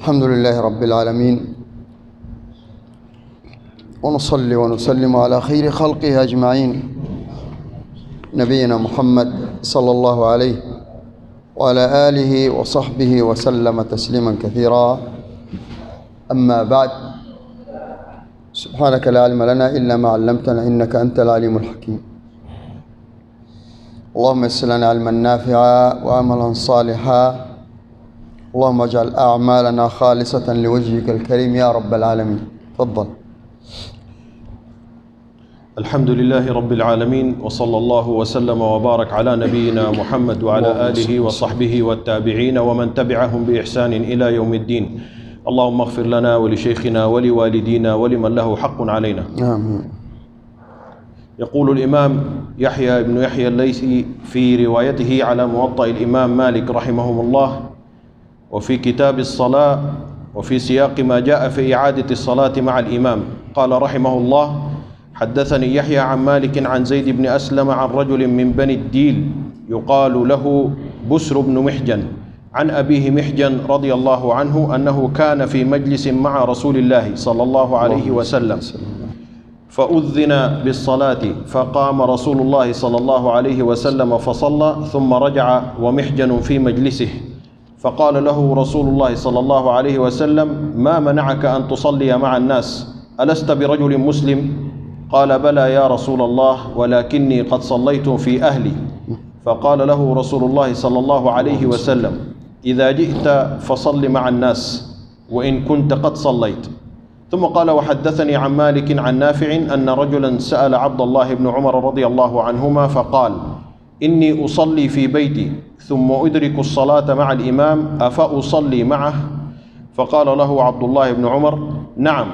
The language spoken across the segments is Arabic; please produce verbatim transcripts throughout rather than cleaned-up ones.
الحمد لله رب العالمين، ونصلي ونسلم على خير خلقه أجمعين نبينا محمد صلى الله عليه وعلى آله وصحبه وسلم تسليما كثيرا. أما بعد، سبحانك لا علم لنا إلا ما علمتنا إنك أنت العليم الحكيم. اللهم يسر لنا علما نافعا وعملا صالحا، اللهم اجعل أعمالنا خالصة لوجهك الكريم يا رب العالمين. تفضل. الحمد لله رب العالمين، وصلى الله وسلم وبارك على نبينا محمد وعلى آله وصحبه والتابعين ومن تبعهم بإحسان إلى يوم الدين. اللهم اغفر لنا ولشيخنا ولوالدينا ولمن له حق علينا. آمين. يقول الإمام يحيى بن يحيى الليثي في روايته على موطأ الإمام مالك رحمه الله، وفي كتاب الصلاة وفي سياق ما جاء في إعادة الصلاة مع الإمام، قال رحمه الله: حدثني يحيى عن مالك عن زيد بن أسلم عن رجل من بني الديل يقال له بسر بن محجن عن أبيه محجن رضي الله عنه أنه كان في مجلس مع رسول الله صلى الله عليه وسلم فأذن بالصلاة، فقام رسول الله صلى الله عليه وسلم فصلى، ثم رجع ومحجن في مجلسه، فقال له رسول الله صلى الله عليه وسلم: ما منعك أن تصلي مع الناس؟ ألست برجل مسلم؟ قال: بلى يا رسول الله، ولكني قد صليت في أهلي. فقال له رسول الله صلى الله عليه وسلم: إذا جئت فصل مع الناس وإن كنت قد صليت. ثم قال: وحدثني عن مالك عن نافع أن رجلا سأل عبد الله بن عمر رضي الله عنهما فقال: إني أصلي في بيتي ثم أدرك الصلاة مع الإمام، أفأصلي معه؟ فقال له عبد الله بن عمر: نعم.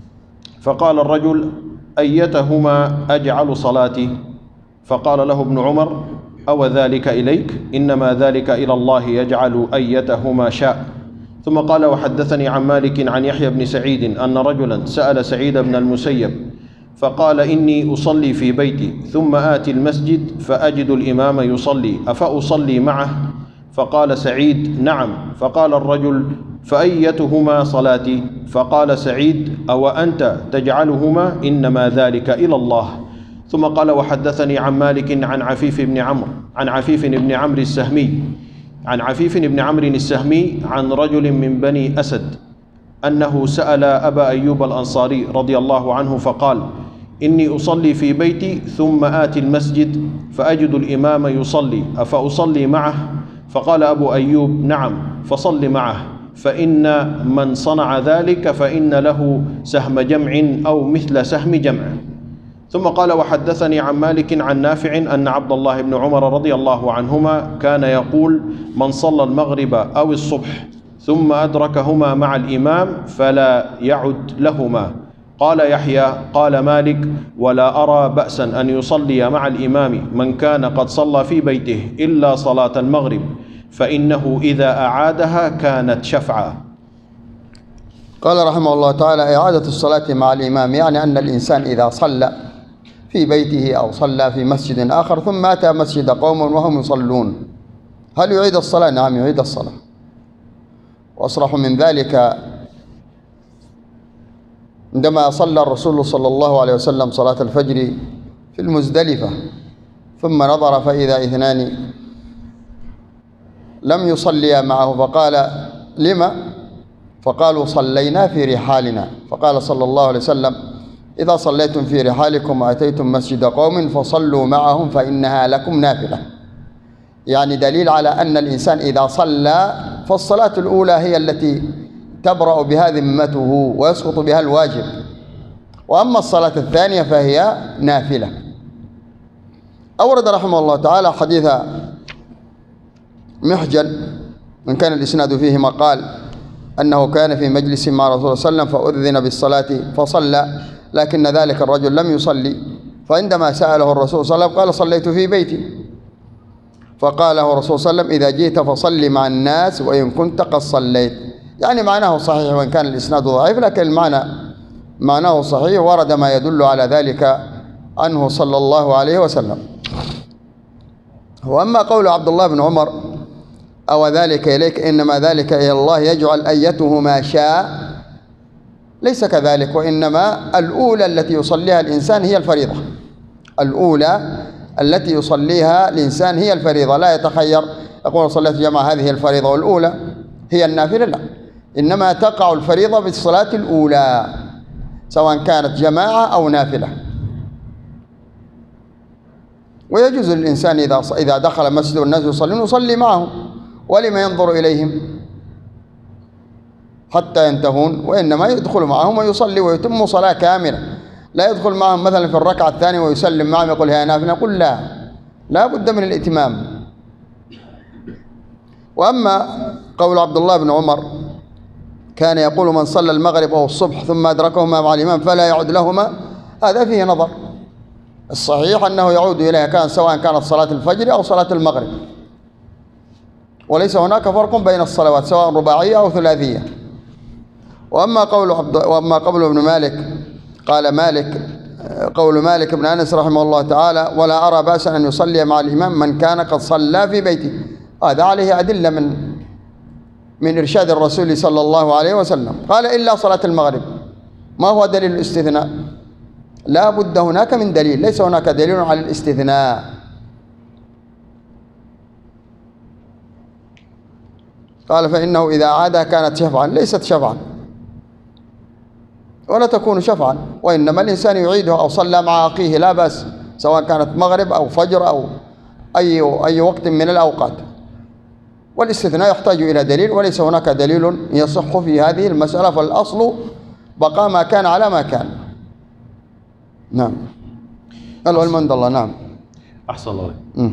فقال الرجل: أيتهما أجعل صلاتي؟ فقال له ابن عمر: أو ذلك إليك؟ إنما ذلك إلى الله يجعل أيتهما شاء. ثم قال: وحدثني عن مالك عن يحيى بن سعيد أن رجلا سأل سعيد بن المسيب فقال: إني أصلي في بيتي ثم آتي المسجد فأجد الإمام يصلي، أفأصلي معه؟ فقال سعيد: نعم. فقال الرجل: فأيتهما صلاتي؟ فقال سعيد: أو أنت تجعلهما؟ إنما ذلك إلى الله. ثم قال: وحدثني عن مالك عن عفيف بن عمرو عن عفيف بن عمرو السهمي عن عفيف بن عمرو السهمي عن رجل من بني أسد أنه سأل أبا أيوب الأنصاري رضي الله عنه فقال: إني أصلي في بيتي ثم آتي المسجد فأجد الإمام يصلي، أفأصلي معه؟ فقال أبو أيوب: نعم، فصل معه، فإن من صنع ذلك فإن له سهم جمع أو مثل سهم جمع. ثم قال: وحدثني عن مالك عن نافع أن عبد الله بن عمر رضي الله عنهما كان يقول: من صلى المغرب أو الصبح ثم أدركهما مع الإمام فلا يعد لهما. قال يحيى: قال مالك: ولا أرى بأسا أن يصلي مع الإمام من كان قد صلى في بيته إلا صلاة المغرب، فإنه إذا أعادها كانت شفعا. قال رحمه الله تعالى: إعادة الصلاة مع الإمام يعني أن الإنسان إذا صلى في بيته أو صلى في مسجد آخر ثم أتى مسجد قوم وهم يصلون، هل يعيد الصلاة؟ نعم، يعيد الصلاة. وأصرح من ذلك عندما صلى الرسول صلى الله عليه وسلم صلاة الفجر في المزدلفة، ثم نظر فإذا اثنان لم يصليا معه، فقال: لما؟ فقالوا: صلينا في رحالنا. فقال صلى الله عليه وسلم: إذا صليتم في رحالكم وأتيتم مسجد قوم فصلوا معهم فإنها لكم نافلة. يعني دليل على أن الإنسان إذا صلى فالصلاة الأولى هي التي تبرأ بها ذمته ويسقط بها الواجب، وأما الصلاة الثانية فهي نافلة. أورد رحمه الله تعالى حديث محجن من كان الإسناد فيه مقال أنه كان في مجلس مع رسول الله صلى الله عليه وسلم فأذن بالصلاة فصلى، لكن ذلك الرجل لم يصلي، فعندما سأله الرسول صلى الله عليه وسلم قال: صليت في بيتي. فقال له الرسول صلى الله عليه وسلم: إذا جئت فصل مع الناس وإن كنت قد صليت. يعني معناه صحيح وإن كان الإسناد ضعيف، لكن المعنى معناه صحيح، ورد ما يدل على ذلك عنه صلى الله عليه وسلم. وأما قول عبد الله بن عمر أو ذلك إليك إنما ذلك إلى الله يجعل أيته ما شاء. ليس كذلك، وإنما الأولى التي يصليها الإنسان هي الفريضة. الأولى التي يصليها الإنسان هي الفريضة، لا يتخير يقول صليت الجماعة هذه الفريضة، والأولى هي النافلة، لا، إنما تقع الفريضة بالصلاة الأولى سواء كانت جماعة أو نافلة. ويجوز للإنسان إذا إذا دخل مسجد والناس يصلون يصلي معهم، ولما ينظر إليهم حتى ينتهون، وإنما يدخل معهم ويصلي ويتم صلاة كاملة. لا يدخل معهم مثلا في الركعة الثانية ويسلم معهم يقول هي نافلة، نقول لا، لا بد من الإتمام. وأما قول عبد الله بن عمر كان يقول من صلى المغرب أو الصبح ثم أدركهما مع الإمام فلا يعود لهما، هذا فيه نظر. الصحيح أنه يعود إليها كان سواء كانت صلاة الفجر أو صلاة المغرب، وليس هناك فرق بين الصلوات سواء رباعية أو ثلاثية. وأما قول عبد وأما قول ابن مالك قال مالك قول مالك بن أنس رحمه الله تعالى ولا أرى بأسا أن يصلي مع الإمام من كان قد صلى في بيته. هذا عليه أدلة من من إرشاد الرسول صلى الله عليه وسلم. قال إلا صلاة المغرب. ما هو دليل الاستثناء؟ لا بد هناك من دليل، ليس هناك دليل على الاستثناء. قال فإنه إذا عادها كانت شفعا، ليست شفعا ولا تكون شفعا، وإنما الإنسان يعيدها أو صلى مع أخيه لا بأس، سواء كانت مغرب أو فجر أو أي أي وقت من الأوقات. والاستثناء يحتاج إلى دليل، وليس هناك دليل يصح في هذه المسألة، فالأصل بقاء ما كان على ما كان. نعم. العلم عند الله. نعم. أحسن الله.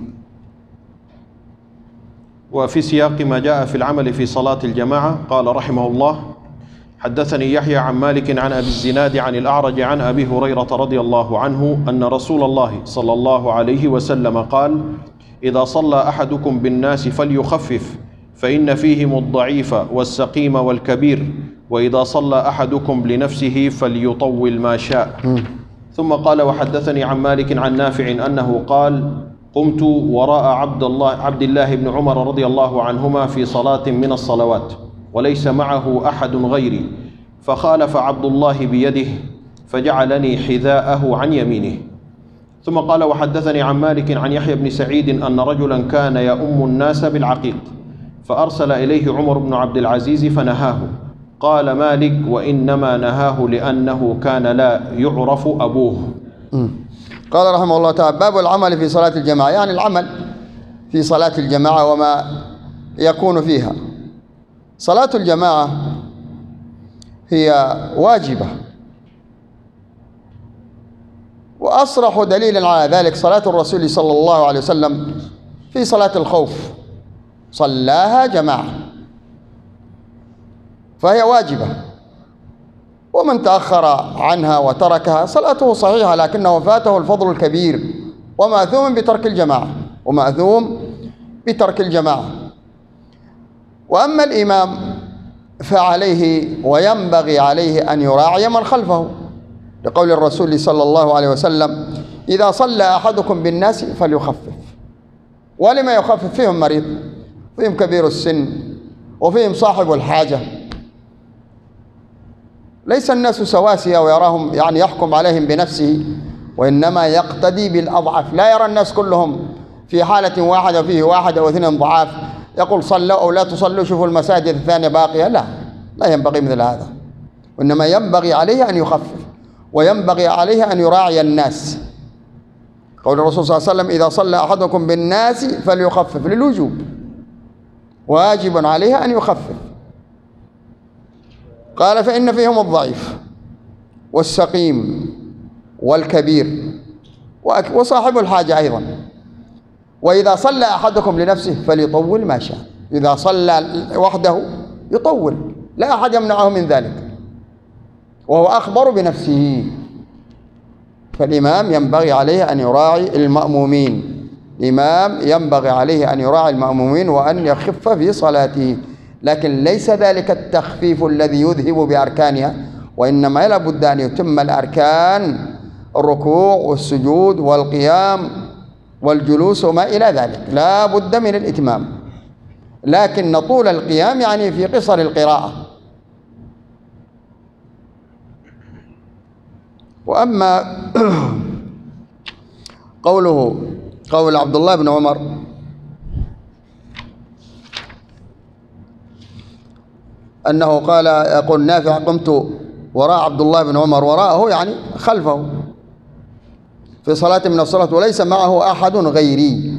وفي سياق ما جاء في العمل في صلاة الجماعة قال رحمه الله حدثني يحيى عن مالك عن أبي الزناد عن الأعرج عن أبي هريرة رضي الله عنه أن رسول الله صلى الله عليه وسلم قال إذا صلى أحدكم بالناس فليخفف فإن فيهم الضعيف والسقيم والكبير، وإذا صلى أحدكم لنفسه فليطول ما شاء. ثم قال وحدثني عن مالك عن نافع أنه قال قمت وراء عبد الله عبد الله بن عمر رضي الله عنهما في صلاة من الصلوات وليس معه أحد غيري، فخالف عبد الله بيده فجعلني حذاءه عن يمينه. ثم قال وحدثني عن مالك عن يحيى بن سعيد أن رجلا كان يؤم الناس بالعقيق فأرسل إليه عمر بن عبد العزيز فنهاه. قال مالك وإنما نهاه لأنه كان لا يعرف أبوه. قال رحمه الله تعالى باب العمل في صلاة الجماعة، يعني العمل في صلاة الجماعة وما يكون فيها. صلاة الجماعة هي واجبة، وأصرح دليل على ذلك صلاة الرسول صلى الله عليه وسلم في صلاة الخوف صلاها جماعة، فهي واجبة. ومن تأخر عنها وتركها صلاته صحيحة، لكنه فاته الفضل الكبير، ومأثوم بترك الجماعة ومأثوم بترك الجماعة. وأما الإمام فعليه وينبغي عليه أن يراعي من خلفه، لقول الرسول صلى الله عليه وسلم إذا صلى أحدكم بالناس فليخفف. ولما يخفف؟ فيهم مريض، فيهم كبير السن، وفيهم صاحب الحاجة. ليس الناس سواسية ويراهم يعني يحكم عليهم بنفسه، وإنما يقتدي بالأضعف. لا يرى الناس كلهم في حالة واحدة وفيه واحد أو اثنين ضعاف يقول صلوا أو لا تصلوا شوفوا المساجد الثانية باقية. لا، لا ينبغي مثل هذا، وإنما ينبغي عليه أن يخفف، وينبغي عليه أن يراعي الناس. قول الرسول صلى الله عليه وسلم إذا صلى أحدكم بالناس فليخفف، للوجوب، واجب عليه أن يخفف. قال فإن فيهم الضعيف والسقيم والكبير وصاحب الحاجة أيضا. وإذا صلى أحدكم لنفسه فليطول ما شاء، إذا صلى وحده يطول، لا أحد يمنعه من ذلك، وهو أخبر بنفسه. فالإمام ينبغي عليه أن يراعي المأمومين، الإمام ينبغي عليه أن يراعي المأمومين وأن يخف في صلاته، لكن ليس ذلك التخفيف الذي يذهب بأركانها، وإنما لا بد أن يتم الأركان، الركوع والسجود والقيام والجلوس وما إلى ذلك، لا بد من الإتمام. لكن طول القيام يعني في قصر القراءة. وأما قوله قول عبد الله بن عمر أنه قال يقول نافع قمت وراء عبد الله بن عمر، وراءه يعني خلفه في صلاة من الصلاة وليس معه أحد غيري.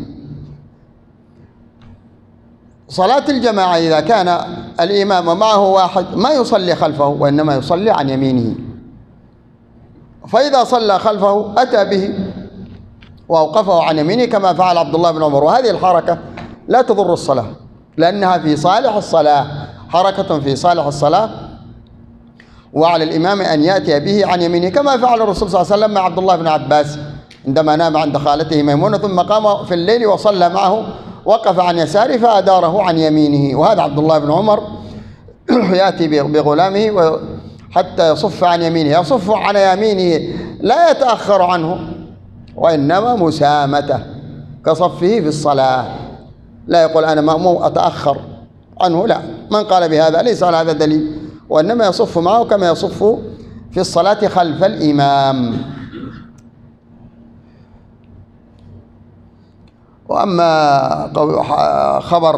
صلاة الجماعة إذا كان الإمام ومعه واحد ما يصلي خلفه وإنما يصلي عن يمينه، فإذا صلى خلفه أتى به وأوقفه عن يمينه كما فعل عبد الله بن عمر. وهذه الحركة لا تضر الصلاة لأنها في صالح الصلاة، حركة في صالح الصلاة، وعلى الإمام أن يأتي به عن يمينه كما فعل الرسول صلى الله عليه وسلم مع عبد الله بن عباس عندما نام عند خالته ميمونة ثم قام في الليل وصلى معه، وقف عن يساره فأداره عن يمينه. وهذا عبد الله بن عمر يأتي بغلامه حتى يصف عن يمينه، يصف عن يمينه لا يتأخر عنه وإنما مسامته كصفه في الصلاة، لا يقول أنا مأموم أتأخر عنه، لا، من قال بهذا ليس على هذا دليل، وإنما يصف معه كما يصف في الصلاة خلف الإمام. وأما خبر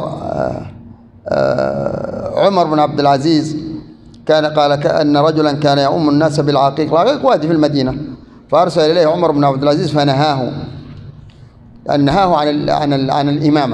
عمر بن عبد العزيز كان قال كأن رجلا كان يؤم الناس بالعقيق، العقيق وادي في المدينة، فأرسل إليه عمر بن عبد العزيز فنهاه نهاه عن عن عن الإمامة.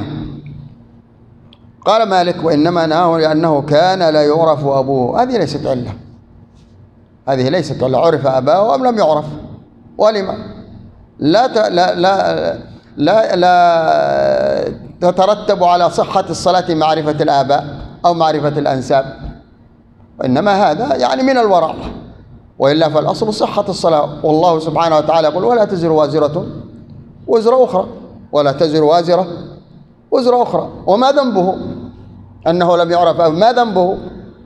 قال مالك وإنما نهاه لأنه كان لا يعرف أبوه. هذه ليست علة، هذه ليست علة، عرف أباه أم لم يعرف، ولما لا ت... لا لا لا لا تترتب على صحة الصلاة معرفة الآباء أو معرفة الأنساب، وإنما هذا يعني من الورع، وإلا فالأصل صحة الصلاة. والله سبحانه وتعالى يقول ولا تزر وازرة وزر أخرى، ولا تزر وازرة وزر أخرى. وما ذنبه أنه لم يعرف أبوه؟ ما ذنبه؟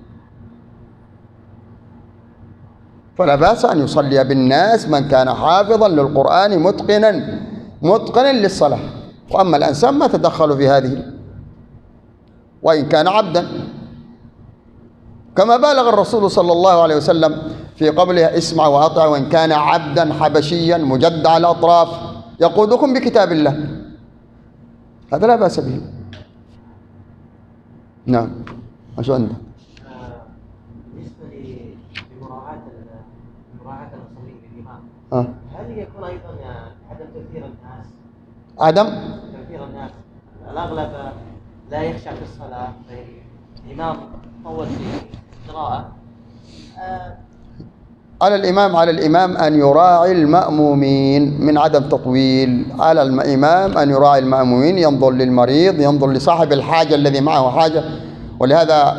فلا بأس أن يصلي بالناس من كان حافظا للقرآن متقنا متقنا للصلاة. وأما الأنساب ما تدخلوا في هذه، وإن كان عبدا، كما بالغ الرسول صلى الله عليه وسلم في قوله اسمع وأطع وإن كان عبدا حبشيا مجدع الأطراف يقودكم بكتاب الله، هذا لا بأس به. نعم. شو عندك؟ بالنسبة لمراعاة مراعاة المصلين بالإمام، آه. هل يكون أيضا عدم تأثير الناس؟ عدم تأثير الناس، الأغلب لا يخشع في الصلاة، الإمام طول في القراءة. آه. على الإمام على الإمام أن يراعي المأمومين من عدم تطويل، على الإمام أن يراعي المأمومين، ينظر للمريض، ينظر لصاحب الحاجة الذي معه حاجة. ولهذا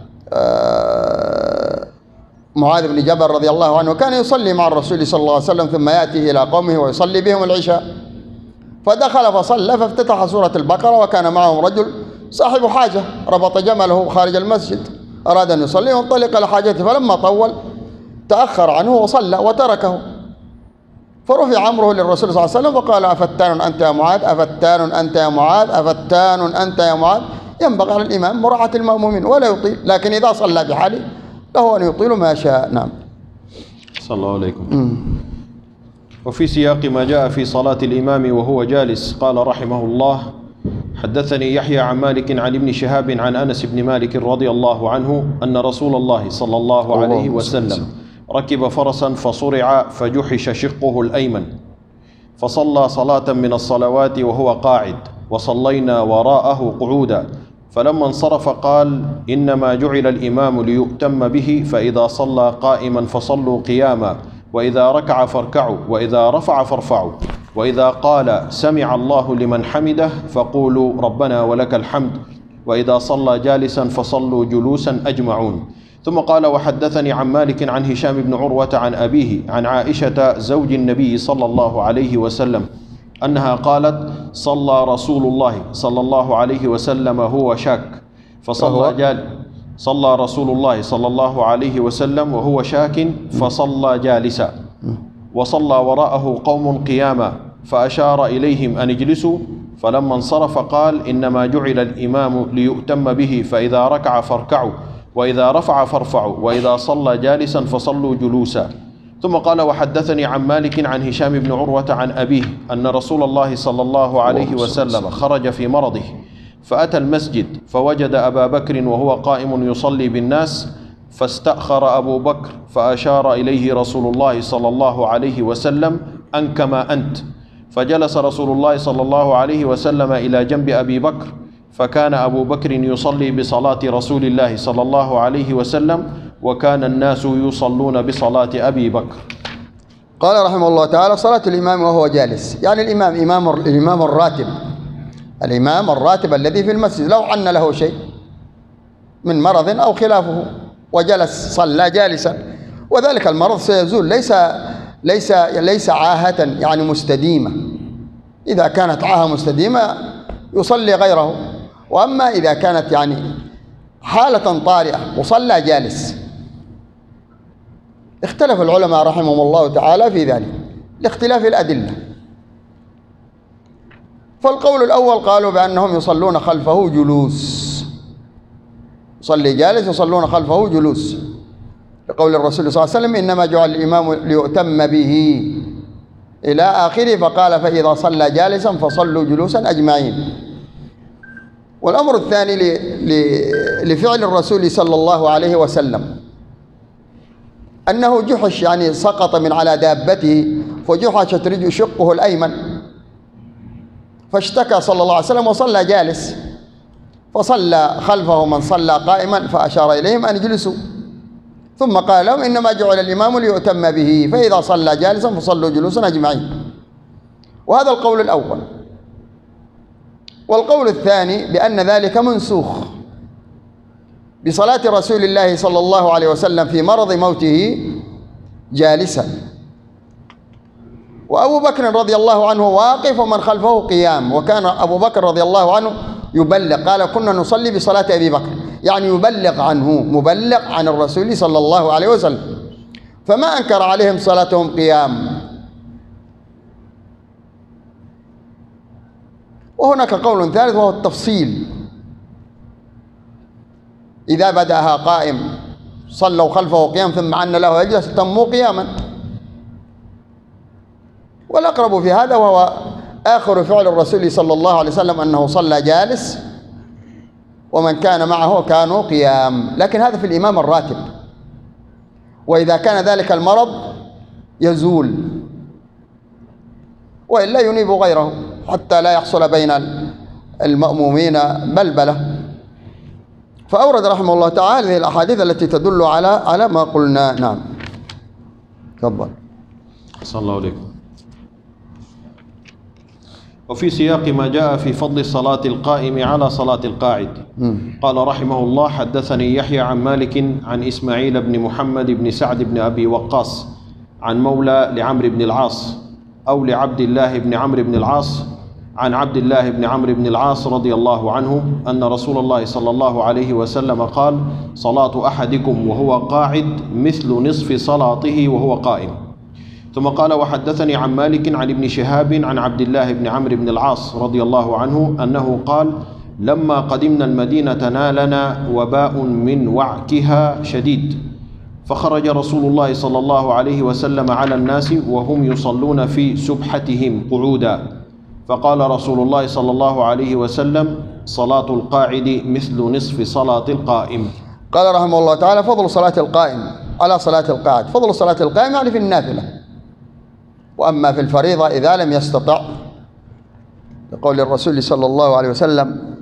معاذ بن جبل رضي الله عنه كان يصلي مع الرسول صلى الله عليه وسلم ثم يأتي إلى قومه ويصلي بهم العشاء، فدخل فصلى فافتتح سورة البقرة وكان معهم رجل صاحب حاجة ربط جمله خارج المسجد، أراد أن يصلي وانطلق لحاجته، فلما طول تأخر عنه وصلى وتركه، فرفع أمره للرسول صلى الله عليه وسلم وقال أفتان أنت يا معاذ، أفتان أنت يا معاذ، أفتان أنت يا معاذ. ينبغي على الإمام مراعاة المأمومين ولا يطيل، لكن إذا صلى بحاله له أن يطيل ما شاء. نعم. صلى الله عليكم. وفي سياق ما جاء في صلاة الإمام وهو جالس قال رحمه الله حدثني يحيى عن مالك عن ابن شهاب عن أنس بن مالك رضي الله عنه أن رسول الله صلى الله عليه وسلم ركب فرسا فصرع فجحش شقه الأيمن، فصلى صلاة من الصلوات وهو قاعد، وصلينا وراءه قعودا، فلما انصرف قال إنما جعل الإمام ليؤتم به، فإذا صلى قائما فصلوا قياما، وإذا ركع فاركعوا، وإذا رفع فارفعوا، وإذا قال سمع الله لمن حمده فقولوا ربنا ولك الحمد، وإذا صلى جالسا فصلوا جلوسا أجمعون. ثم قال وحدثني عن مالك عن هشام بن عروة عن أبيه عن عائشة زوج النبي صلى الله عليه وسلم أنها قالت صلى رسول الله صلى الله عليه وسلم هو شاك فصلى جال صلى رسول الله صلى الله عليه وسلم وهو شاك فصلى جالسا، وصلى وراءه قوم قياما، فأشار إليهم أن اجلسوا فلما انصرف قال: إنما جعل الإمام ليؤتم به، فإذا ركع فاركعوا، وإذا رفع فارفعوا، وإذا صلى جالسا فصلوا جلوسا. ثم قال: وحدثني عن مالك عن هشام بن عروة عن أبيه أن رسول الله صلى الله عليه وسلم خرج في مرضه فأتى المسجد فوجد أبا بكر وهو قائم يصلي بالناس، فاستأخر أبو بكر فأشار إليه رسول الله صلى الله عليه وسلم: أن كما أنت. فجلس رسول الله صلى الله عليه وسلم إلى جنب أبي بكر، فكان أبو بكر يصلي بصلاة رسول الله صلى الله عليه وسلم، وكان الناس يصلون بصلاة أبي بكر. قال رحمه الله تعالى: صلاة الإمام وهو جالس، يعني الإمام إمام الإمام الراتب، الإمام الراتب الذي في المسجد، لو عن له شيء من مرض أو خلافه وجلس صلى جالسا، وذلك المرض سيزول، ليس ليس ليس عاهة يعني مستديمة. إذا كانت عاهة مستديمة يصلي غيره، وأما إذا كانت يعني حالة طارئة وصلى جالس. اختلف العلماء رحمهم الله تعالى في ذلك لاختلاف الأدلة. فالقول الأول قالوا بأنهم يصلون خلفه جلوس، يصلي جالس يصلون خلفه جلوس، لقول الرسول صلى الله عليه وسلم: إنما جعل الإمام ليؤتم به إلى آخره، فقال: فإذا صلى جالسا فصلوا جلوسا أجمعين. والأمر الثاني لفعل الرسول صلى الله عليه وسلم أنه جحش، يعني سقط من على دابته فجحشت رجل شقه الأيمن، فاشتكى صلى الله عليه وسلم وصلى جالس، فصلى خلفه من صلى قائما فأشار إليهم أن يجلسوا، ثم قال لهم: إنما جعل الإمام ليؤتم به، فإذا صلى جالسا فصلوا جلوسا أجمعين. وهذا القول الأول. والقول الثاني بأن ذلك منسوخ بصلاة رسول الله صلى الله عليه وسلم في مرض موته جالسا، وأبو بكر رضي الله عنه واقف ومن خلفه قيام، وكان أبو بكر رضي الله عنه يبلغ، قال: كنا نصلي بصلاة أبي بكر، يعني يبلغ عنه، مبلغ عن الرسول صلى الله عليه وسلم، فما أنكر عليهم صلاتهم قيام. وهناك قول ثالث وهو التفصيل، إذا بدأها قائم صلوا خلفه قيام ثم عن له يجلس تموا قياما. والأقرب في هذا وهو آخر فعل الرسول صلى الله عليه وسلم أنه صلى جالس ومن كان معه كانوا قيام، لكن هذا في الإمام الراتب، وإذا كان ذلك المرض يزول، وإلا ينيب غيره حتى لا يحصل بين المأمومين بلبلة. فأورد رحمه الله تعالى هذه الأحاديث التي تدل على على ما قلنا. نعم، تفضل. صلى الله عليكم. وفي سياق ما جاء في فضل صلاة القائم على صلاة القاعد. م. قال رحمه الله: حدثني يحيى عن مالك عن إسماعيل بن محمد بن سعد بن أبي وقاص عن مولى لعمرو بن العاص أو لعبد الله بن عمرو بن العاص عن عبد الله بن عمرو بن العاص رضي الله عنه أن رسول الله صلى الله عليه وسلم قال: صلاة أحدكم وهو قاعد مثل نصف صلاته وهو قائم. ثم قال: وحدثني عن مالك عن ابن شهاب عن عبد الله بن عمرو بن العاص رضي الله عنه أنه قال: لما قدمنا المدينة نالنا وباء من وعكها شديد، فخرج رسول الله صلى الله عليه وسلم على الناس وهم يصلون في سبحتهم قعودا، فقال رسول الله صلى الله عليه وسلم: صلاة القاعد مثل نصف صلاة القائم. قال رحمه الله تعالى: فضل صلاة القائم على صلاة القاعد. فضل صلاة القائم يعني في النافلة، وأما في الفريضة إذا لم يستطع، لقول الرسول صلى الله عليه وسلم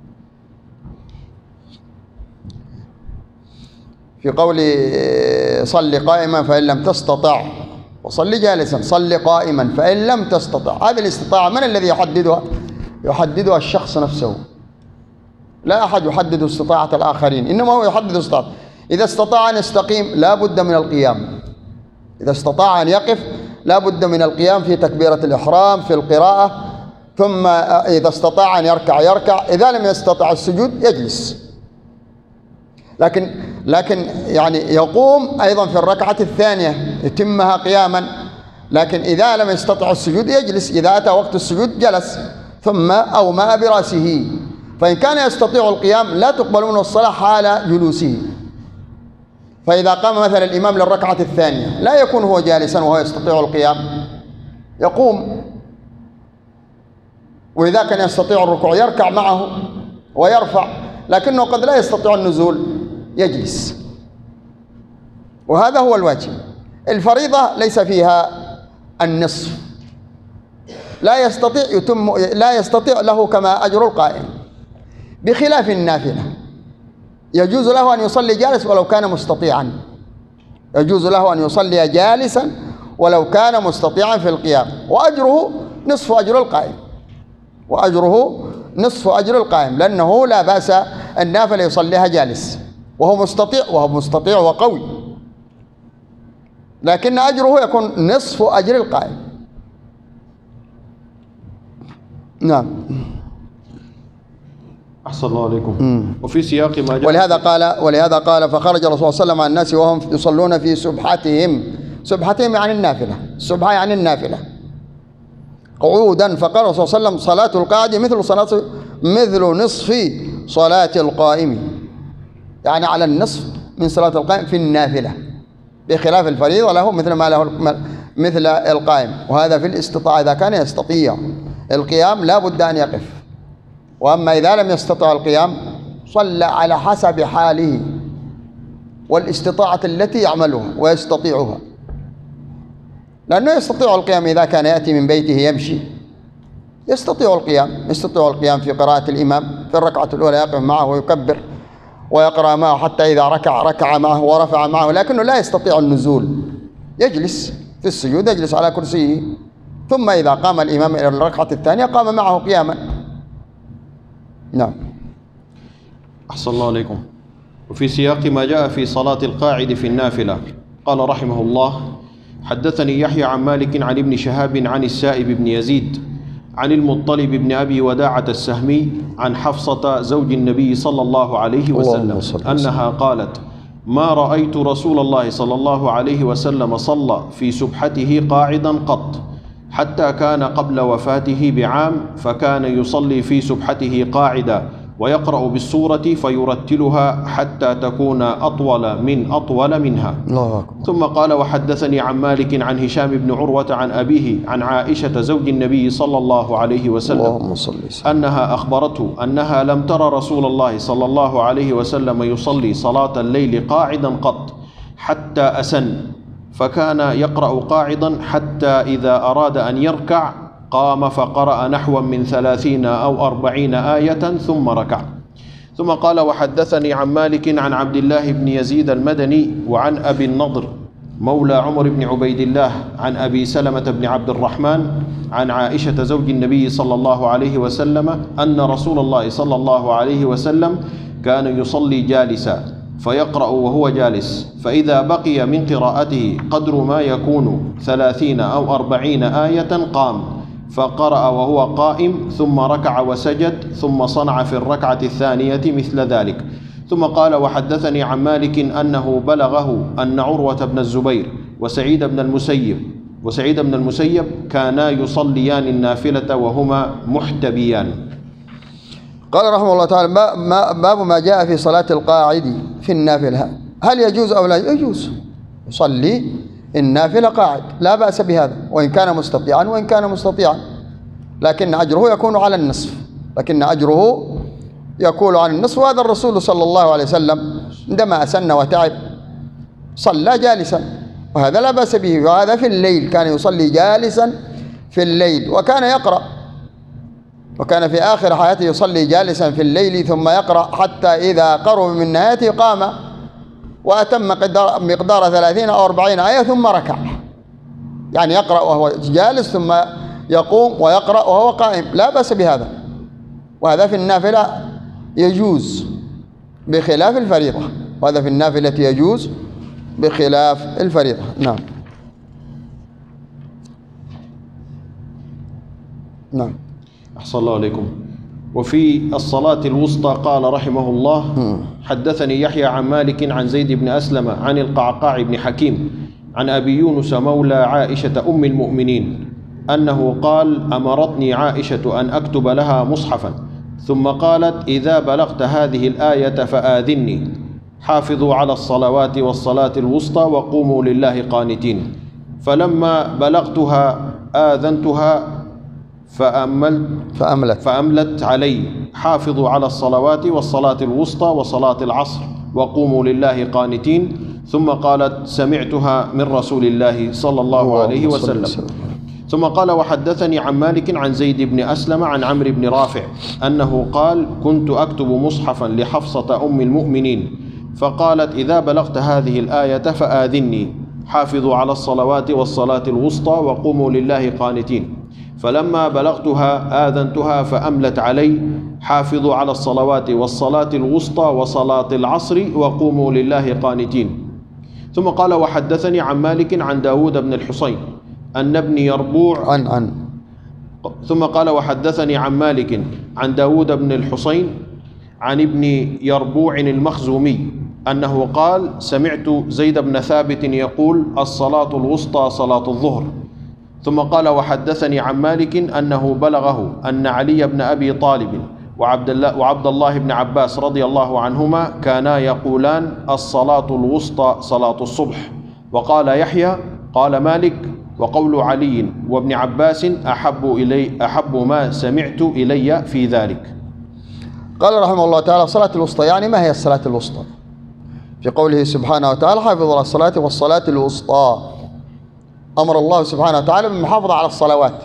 في قول: صل قائما فإن لم تستطع، وصل جالسا، صل قائما فإن لم تستطع. هذه الاستطاعة من الذي يحددها؟ يحددها الشخص نفسه، لا أحد يحدد استطاعة الآخرين، إنما هو يحدد استطاعة. إذا استطاع أن يستقيم لا بد من القيام، إذا استطاع أن يقف لا بد من القيام في تكبيرة الإحرام في القراءة، ثم إذا استطاع أن يركع يركع، إذا لم يستطع السجود يجلس. لكن لكن يعني يقوم أيضا في الركعة الثانية يتمها قياما، لكن إذا لم يستطع السجود يجلس، إذا أتى وقت السجود جلس، ثم أومأ برأسه، فإن كان يستطيع القيام لا تقبل منه الصلاة حال جلوسه. فإذا قام مثلا الإمام للركعة الثانية لا يكون هو جالسا وهو يستطيع القيام، يقوم، وإذا كان يستطيع الركوع يركع معه ويرفع، لكنه قد لا يستطيع النزول يجلس، وهذا هو الواجب. الفريضة ليس فيها النصف، لا يستطيع يتم لا يستطيع له كما أجر القائم، بخلاف النافلة يجوز له أن يصلي جالس ولو كان مستطيعا، يجوز له أن يصلي جالسا ولو كان مستطيعا في القيام، وأجره نصف أجر القائم، وأجره نصف أجر القائم، لأنه لا بأس النافلة يصليها جالس وهو مستطيع وهو مستطيع وقوي، لكن أجره يكون نصف أجر القائم. نعم. أحسن الله عليكم. مم. وفي سياق ما جاء ولهذا قال ولهذا قال فخرج الرسول صلى الله عليه وسلم على الناس وهم يصلون في سبحتهم، سبحتهم يعني النافلة، السبحة يعني النافلة، قعودا، فقال الرسول صلى الله عليه وسلم صلاة القاعد مثل صلاة مثل نصف صلاة القائم، يعني على النصف من صلاة القائم في النافلة، بخلاف الفريضة له مثل ما له مثل القائم. وهذا في الاستطاعة، إذا كان يستطيع القيام لا بد أن يقف، وأما إذا لم يستطع القيام صلى على حسب حاله والاستطاعة التي يعملها ويستطيعها، لأنه يستطيع القيام إذا كان يأتي من بيته يمشي، يستطيع القيام يستطيع القيام في قراءة الإمام في الركعة الأولى، يقف معه ويكبر ويقرأ معه حتى إذا ركع ركع معه ورفع معه، لكنه لا يستطيع النزول، يجلس في السجود، يجلس على كرسيه، ثم إذا قام الإمام إلى الركعة الثانية قام معه قياما. نعم. أحسن الله عليكم. وفي سياق ما جاء في صلاة القاعد في النافلة قال رحمه الله: حدثني يحيى عن مالك عن ابن شهاب عن السائب بن يزيد عن المطلب بن أبي وداعة السهمي عن حفصة زوج النبي صلى الله عليه وسلم أنها قالت: ما رأيت رسول الله صلى الله عليه وسلم صلى في سبحته قاعدا قط، حتى كان قبل وفاته بعام فكان يصلي في سبحته قاعدا ويقرأ بالسورة فيرتلها حتى تكون أطول من أطول منها. الله أكبر. ثم قال: وحدثني عن مالك عن هشام بن عروة عن أبيه عن عائشة زوج النبي صلى الله عليه وسلم أنها أخبرته أنها لم ترى رسول الله صلى الله عليه وسلم يصلي صلاة الليل قاعدا قط حتى أسن، فكان يقرأ قاعدا حتى إذا أراد أن يركع قام فقرأ نحوا من ثلاثين أو أربعين آية ثم ركع. ثم قال: وحدثني عن مالك عن عبد الله بن يزيد المدني وعن أبي النضر مولى عمر بن عبيد الله عن أبي سلمة بن عبد الرحمن عن عائشة زوج النبي صلى الله عليه وسلم أن رسول الله صلى الله عليه وسلم كان يصلي جالسا فيقرأ وهو جالس، فإذا بقي من قراءته قدر ما يكون ثلاثين أو أربعين آية قام فقرأ وهو قائم ثم ركع وسجد ثم صنع في الركعة الثانية مثل ذلك. ثم قال: وحدثني عن مالك أنه بلغه أن عروة بن الزبير وسعيد بن المسيب وسعيد بن المسيب كانا يصليان النافلة وهما محتبيان. قال رحمه الله تعالى: باب ما جاء في صلاة القاعد في النافلة، هل يجوز أو لا يجوز؟ يصلي النافلة قاعد لا بأس بهذا، وإن كان مستطيعا وإن كان مستطيعا، لكن أجره يكون على النصف، لكن أجره يكون على النصف. وهذا الرسول صلى الله عليه وسلم عندما أسن وتعب صلى جالسا، وهذا لا بأس به، وهذا في الليل كان يصلي جالسا في الليل، وكان يقرأ، وكان في آخر حياته يصلي جالسا في الليل ثم يقرأ حتى إذا قرب من نهايته قام وأتم مقدار ثلاثين أو أربعين آية ثم ركع، يعني يقرأ وهو جالس ثم يقوم ويقرأ وهو قائم، لا بأس بهذا، وهذا في النافلة يجوز بخلاف الفريضة، وهذا في النافلة يجوز بخلاف الفريضة. نعم. نعم. أحسن الله عليكم. وفي الصلاة الوسطى قال رحمه الله: حدثني يحيى عن مالك عن زيد بن أسلم عن القعقاع بن حكيم عن أبي يونس مولى عائشة أم المؤمنين أنه قال: أمرتني عائشة أن أكتب لها مصحفا، ثم قالت: إذا بلغت هذه الآية فآذني، حافظوا على الصلوات والصلاة الوسطى وقوموا لله قانتين. فلما بلغتها آذنتها فأملت, فأملت فأملت علي: حافظوا على الصلوات والصلاة الوسطى وصلاة العصر وقوموا لله قانتين. ثم قالت: سمعتها من رسول الله صلى الله عليه وسلم. ثم قال: وحدثني عن مالك عن زيد بن أسلم عن عمرو بن رافع أنه قال: كنت أكتب مصحفا لحفصة أم المؤمنين، فقالت: إذا بلغت هذه الآية فآذني، حافظوا على الصلوات والصلاة الوسطى وقوموا لله قانتين. فلما بلغتها آذنتها فأملت علي: حافظوا على الصلوات والصلاة الوسطى وصلاة العصر وقوموا لله قانتين. ثم قال: وحدثني عن مالك عن داود بن الحصين أن ابن يربوع عن عن ثم قال: وحدثني عن مالك عن داود بن الحصين عن ابن يربوع المخزومي أنه قال: سمعت زيد بن ثابت يقول: الصلاة الوسطى صلاة الظهر. ثم قال: وحدثني عن مالك أنه بلغه أن علي بن أبي طالب وعبد الله, وعبد الله بن عباس رضي الله عنهما كانا يقولان: الصلاة الوسطى صلاة الصبح. وقال يحيى: قال مالك: وقول علي وابن عباس أحب إلي أحب ما سمعت إلي في ذلك. قال رحمه الله تعالى: الصلاة الوسطى، يعني ما هي الصلاة الوسطى؟ في قوله سبحانه وتعالى: حافظوا على الصلاة والصلاة الوسطى. أمر الله سبحانه وتعالى بالمحافظة على الصلوات،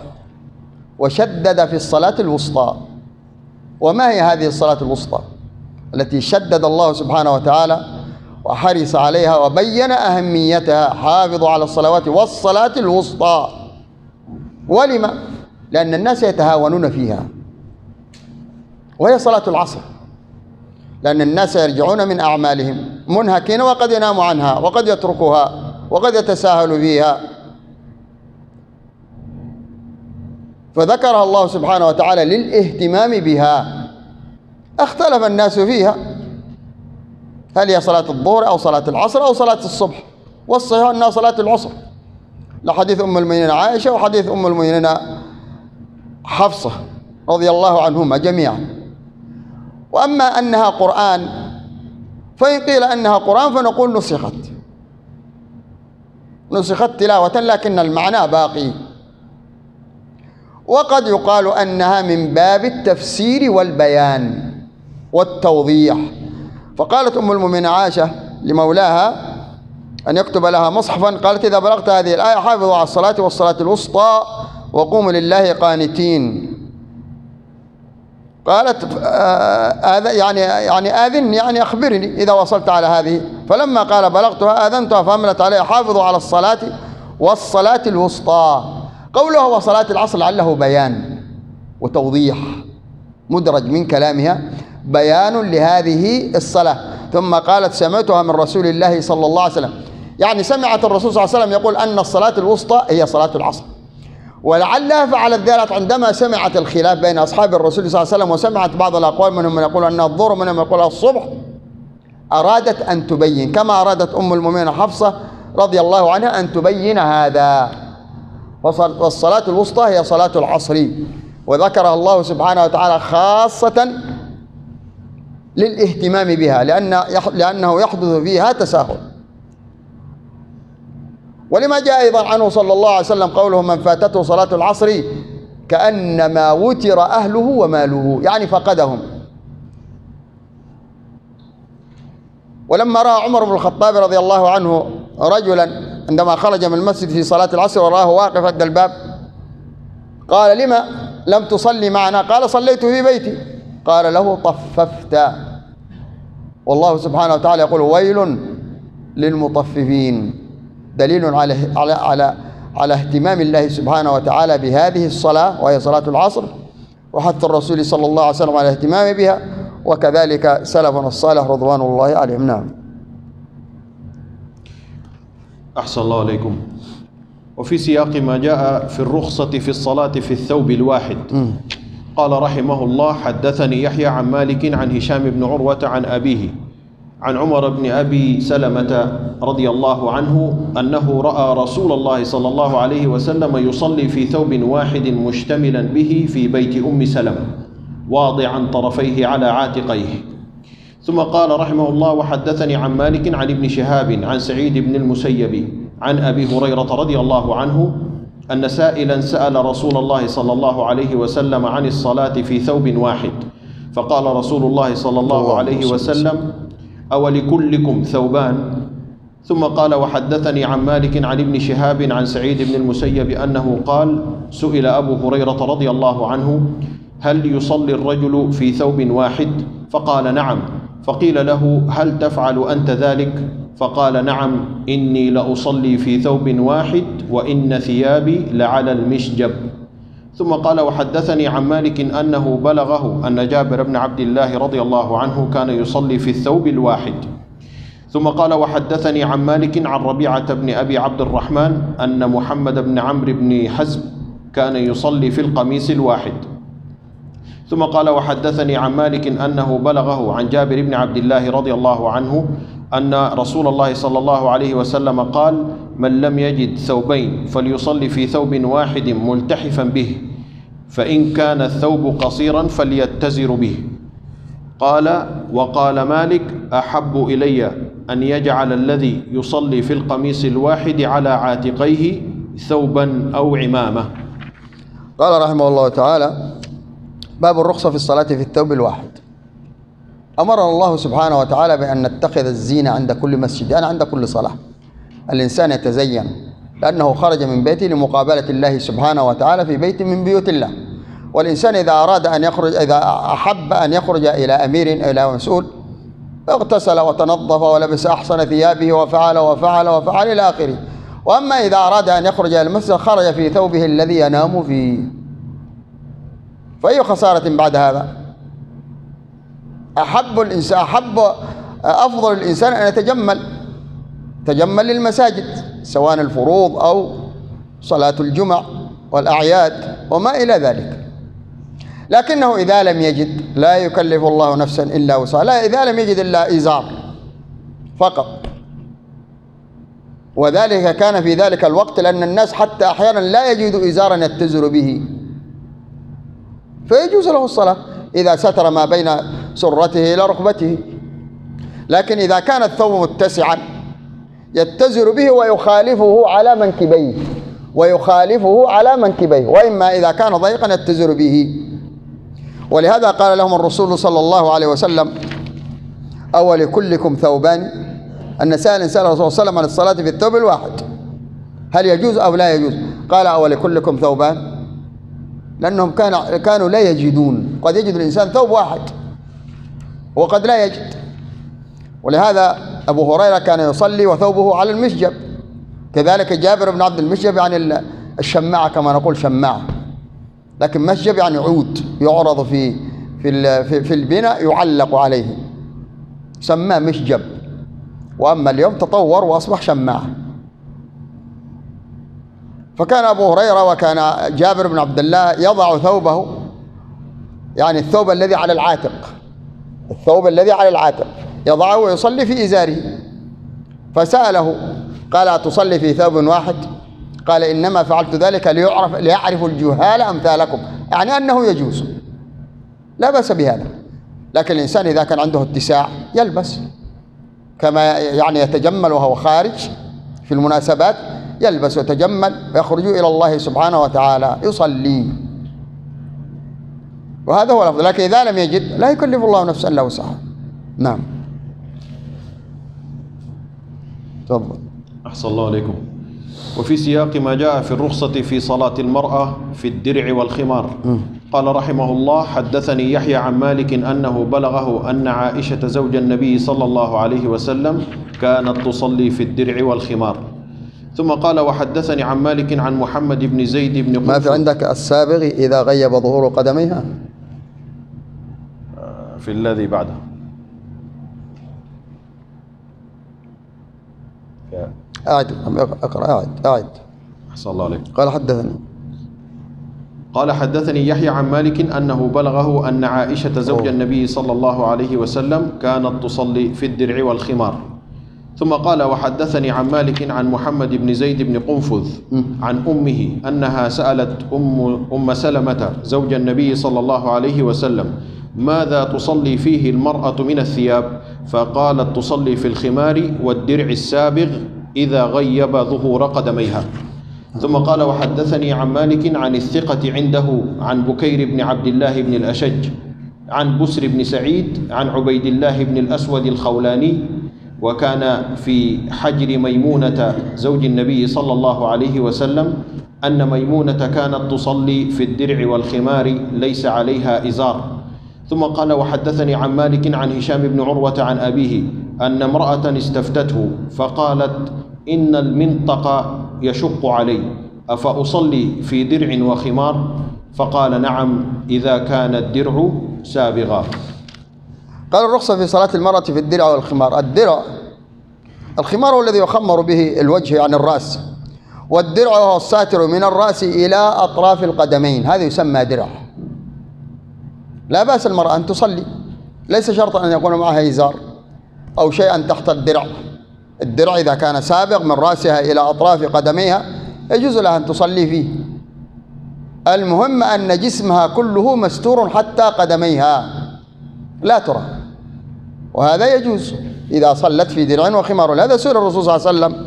وشدد في الصلاة الوسطى. وما هي هذه الصلاة الوسطى التي شدد الله سبحانه وتعالى وحرص عليها وبين أهميتها؟ حافظوا على الصلوات والصلاة الوسطى. ولما؟ لأن الناس يتهاونون فيها، وهي صلاة العصر، لأن الناس يرجعون من أعمالهم منهكين، وقد يناموا عنها وقد يتركوها وقد يتساهلوا فيها. فذكرها الله سبحانه وتعالى للاهتمام بها. اختلف الناس فيها، هل هي صلاة الظهر أو صلاة العصر أو صلاة الصبح؟ والصحيح أنها صلاة العصر، لحديث أم المؤمنين عائشة وحديث أم المؤمنين حفصة رضي الله عنهما جميعا. وأما أنها قرآن، فإن قيل أنها قرآن فنقول نسخت نسخت تلاوة، لكن المعنى باقي. وقد يقال أنها من باب التفسير والبيان والتوضيح. فقالت أم المؤمنين عائشة لمولاها أن يكتب لها مصحفا، قالت: إذا بلغت هذه الآية حافظوا على الصلاة والصلاة الوسطى وقوموا لله قانتين. قالت: آه يعني يعني آذن، يعني أخبرني إذا وصلت على هذه. فلما قال: بلغتها آذنتها فأملت عليها: حافظوا على الصلاة والصلاة الوسطى. قوله وصلاة العصر لعله بيان وتوضيح مدرج من كلامها، بيان لهذه الصلاة. ثم قالت: سمعتها من رسول الله صلى الله عليه وسلم، يعني سمعت الرسول صلى الله عليه وسلم يقول أن الصلاة الوسطى هي صلاة العصر. ولعلها فعلت ذلك عندما سمعت الخلاف بين أصحاب الرسول صلى الله عليه وسلم، وسمعت بعض الأقوال منهم من يقول أنها الظهر ومنهم من يقول الصبح، أرادت أن تبين، كما أرادت أم المؤمنين حفصة رضي الله عنها أن تبين هذا. والصلاة الوسطى هي صلاة العصر، وذكرها الله سبحانه وتعالى خاصة للاهتمام بها، لأن لأنه يحدث فيها تساهل. ولما جاء أيضا عنه صلى الله عليه وسلم قوله: من فاتته صلاة العصر كأنما وتر أهله وماله، يعني فقدهم. ولما رأى عمر بن الخطاب رضي الله عنه رجلا عندما خرج من المسجد في صلاة العصر ورآه واقف عند الباب، قال: لما لم تصلي معنا؟ قال: صليت في بيتي. قال له: طففت. والله سبحانه وتعالى يقول: ويل للمطففين. دليل على على على على اهتمام الله سبحانه وتعالى بهذه الصلاة وهي صلاة العصر، وحث الرسول صلى الله عليه وسلم على الاهتمام بها، وكذلك سلفنا الصالح رضوان الله عليهم. نعم. أحسن الله عليكم. وفي سياق ما جاء في الرخصة في الصلاة في الثوب الواحد، م. قال رحمه الله: حدثني يحيى عن مالك عن هشام بن عروة عن أبيه عن عمر بن أبي سلمة رضي الله عنه أنه رأى رسول الله صلى الله عليه وسلم يصلي في ثوب واحد مشتملا به في بيت أم سلمة واضعا طرفيه على عاتقيه. ثم قال رحمه الله: وحدثني عن مالك عن ابن شهاب عن سعيد بن المسيب عن أبي هريرة رضي الله عنه أن سائلا سأل رسول الله صلى الله عليه وسلم عن الصلاة في ثوب واحد، فقال رسول الله صلى الله عليه وسلم: أولكلكم ثوبان؟ ثم قال: وحدثني عن مالك عن ابن شهاب عن سعيد بن المسيب أنه قال: سئل أبو هريرة رضي الله عنه: هل يصلي الرجل في ثوب واحد؟ فقال: نعم. فقيل له: هل تفعل أنت ذلك؟ فقال: نعم، إني لأصلي في ثوب واحد وإن ثيابي لعلى المشجب. ثم قال: وحدثني عن مالك أنه بلغه أن جابر بن عبد الله رضي الله عنه كان يصلي في الثوب الواحد. ثم قال: وحدثني عن مالك عن ربيعة بن أبي عبد الرحمن أن محمد بن عمرو بن حزم كان يصلي في القميص الواحد. ثم قال: وحدثني عن مالك أنه بلغه عن جابر بن عبد الله رضي الله عنه أن رسول الله صلى الله عليه وسلم قال: من لم يجد ثوبين فليصلي في ثوب واحد ملتحفا به، فإن كان الثوب قصيرا فليتزر به. قال: وقال مالك: أحب إلي أن يجعل الذي يصلي في القميص الواحد على عاتقيه ثوبا أو عمامة. قال رحمه الله تعالى: باب الرخصة في الصلاة في الثوب الواحد. أمرنا الله سبحانه وتعالى بأن نتخذ الزينة عند كل مسجد، يعني عند كل صلاة الإنسان يتزين، لأنه خرج من بيته لمقابلة الله سبحانه وتعالى في بيت من بيوت الله. والإنسان إذا أراد أن يخرج، إذا أحب أن يخرج إلى أمير إلى مسؤول، اغتسل وتنظف ولبس أحسن ثيابه وفعل وفعل وفعل إلى آخره. وأما إذا أراد أن يخرج إلى المسجد خرج في ثوبه الذي ينام فيه، فأي خسارة بعد هذا؟ أحب الإنسان أحب أفضل الإنسان أن يتجمل تجمل للمساجد، سواء الفروض أو صلاة الجمع والأعياد وما إلى ذلك. لكنه إذا لم يجد، لا يكلف الله نفسا إلا وسعها، لا إذا لم يجد إلا إزار فقط. وذلك كان في ذلك الوقت لأن الناس حتى أحيانا لا يجد إزارا يتزر به، فيجوز له الصلاة إذا ستر ما بين سرته إلى ركبته. لكن إذا كان الثوب متسعا يتزر به ويخالفه على منكبيه ويخالفه على منكبيه وإما إذا كان ضيقا يتزر به. ولهذا قال لهم الرسول صلى الله عليه وسلم: أولكلكم ثوبان؟ أن سائل سأل الرسول صلى الله عليه وسلم عن الصلاة في الثوب الواحد هل يجوز أو لا يجوز؟ قال: أولكلكم ثوبان؟ لأنهم كانوا كانوا لا يجدون، قد يجد الإنسان ثوب واحد وقد لا يجد. ولهذا أبو هريرة كان يصلي وثوبه على المشجب، كذلك جابر بن عبد المشجب يعني الشماعة كما نقول شماعة، لكن مشجب يعني عود يعرض في في في البناء يعلق عليه، سماه مشجب. وأما اليوم تطور وأصبح شماعة. فكان أبو هريرة وكان جابر بن عبد الله يضع ثوبه، يعني الثوب الذي على العاتق، الثوب الذي على العاتق يضعه ويصلي في إزاره. فسأله قال: أتصلي في ثوب واحد؟ قال: إنما فعلت ذلك ليعرف ليعرف الجهال أمثالكم، يعني أنه يجوز، لا بأس بهذا. لكن الإنسان إذا كان عنده اتساع يلبس، كما يعني يتجمل وهو خارج في المناسبات، يلبس ويتجمل ويخرج إلى الله سبحانه وتعالى يصلي، وهذا هو الأفضل. لكن إذا لم يجد لا يكلف الله نفسا إلا وسعها. نعم. تفضل. أحسن الله عليكم. وفي سياق ما جاء في الرخصة في صلاة المرأة في الدرع والخمار، قال رحمه الله: حدثني يحيى عن مالك أنه بلغه أن عائشة زوج النبي صلى الله عليه وسلم كانت تصلي في الدرع والخمار. ثم قال: وحدثني عن مالك عن محمد بن زيد بن قنفذ. ما في عندك السابغ إذا غيب ظهور قدميها؟ في الذي بعده. أعد اقرأ أعد أعد أحسن الله عليك. قال: حدثني قال حدثني يحيى عن مالك أنه بلغه أن عائشة زوج أوه. النبي صلى الله عليه وسلم كانت تصلي في الدرع والخمار. ثم قال وحدثني عن مالك عن محمد بن زيد بن قنفذ عن أمه أنها سألت أم, أم سلمة زوج النبي صلى الله عليه وسلم ماذا تصلي فيه المرأة من الثياب؟ فقالت تصلي في الخمار والدرع السابغ إذا غيب ظهور قدميها. ثم قال وحدثني عن مالك عن الثقة عنده عن بكير بن عبد الله بن الأشج عن بسر بن سعيد عن عبيد الله بن الأسود الخولاني وكان في حجر ميمونة زوج النبي صلى الله عليه وسلم أن ميمونة كانت تصلي في الدرع والخمار ليس عليها إزار. ثم قال وحدثني عن مالك عن هشام بن عروة عن أبيه أن امرأة استفتته فقالت إن المنطق يشق علي أفأصلي في درع وخمار؟ فقال نعم إذا كان الدرع سابغا. قال الرخصة في صلاة المرأة في الدرع والخمار. الدرع الخمار هو الذي يخمر به الوجه عن الرأس، والدرع هو الساتر من الرأس إلى أطراف القدمين، هذا يسمى درع. لا بأس المرأة أن تصلي، ليس شرطا أن يكون معها إزار أو شيئا تحت الدرع. الدرع إذا كان سابق من رأسها إلى أطراف قدميها يجوز لها أن تصلي فيه. المهم أن جسمها كله مستور حتى قدميها لا ترى، وهذا يجوز إذا صلت في درع وخمار. هذا سئل الرسول صلى الله عليه وسلم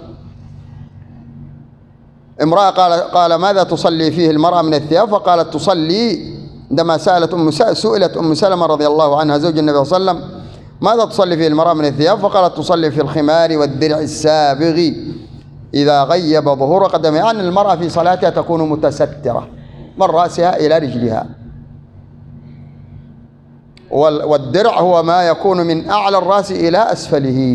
امرأة قال, قال ماذا تصلي فيه المرأة من الثياب؟ فقالت تصلي عندما سألت أم سئلت أم سلمة رضي الله عنها زوج النبي صلى الله عليه وسلم ماذا تصلي فيه المرأة من الثياب؟ فقالت تصلي في الخمار والدرع السابغ إذا غيب ظهور قدمها، يعني المرأة في صلاتها تكون متسترة من رأسها إلى رجلها. والدرع هو ما يكون من أعلى الرأس إلى أسفله.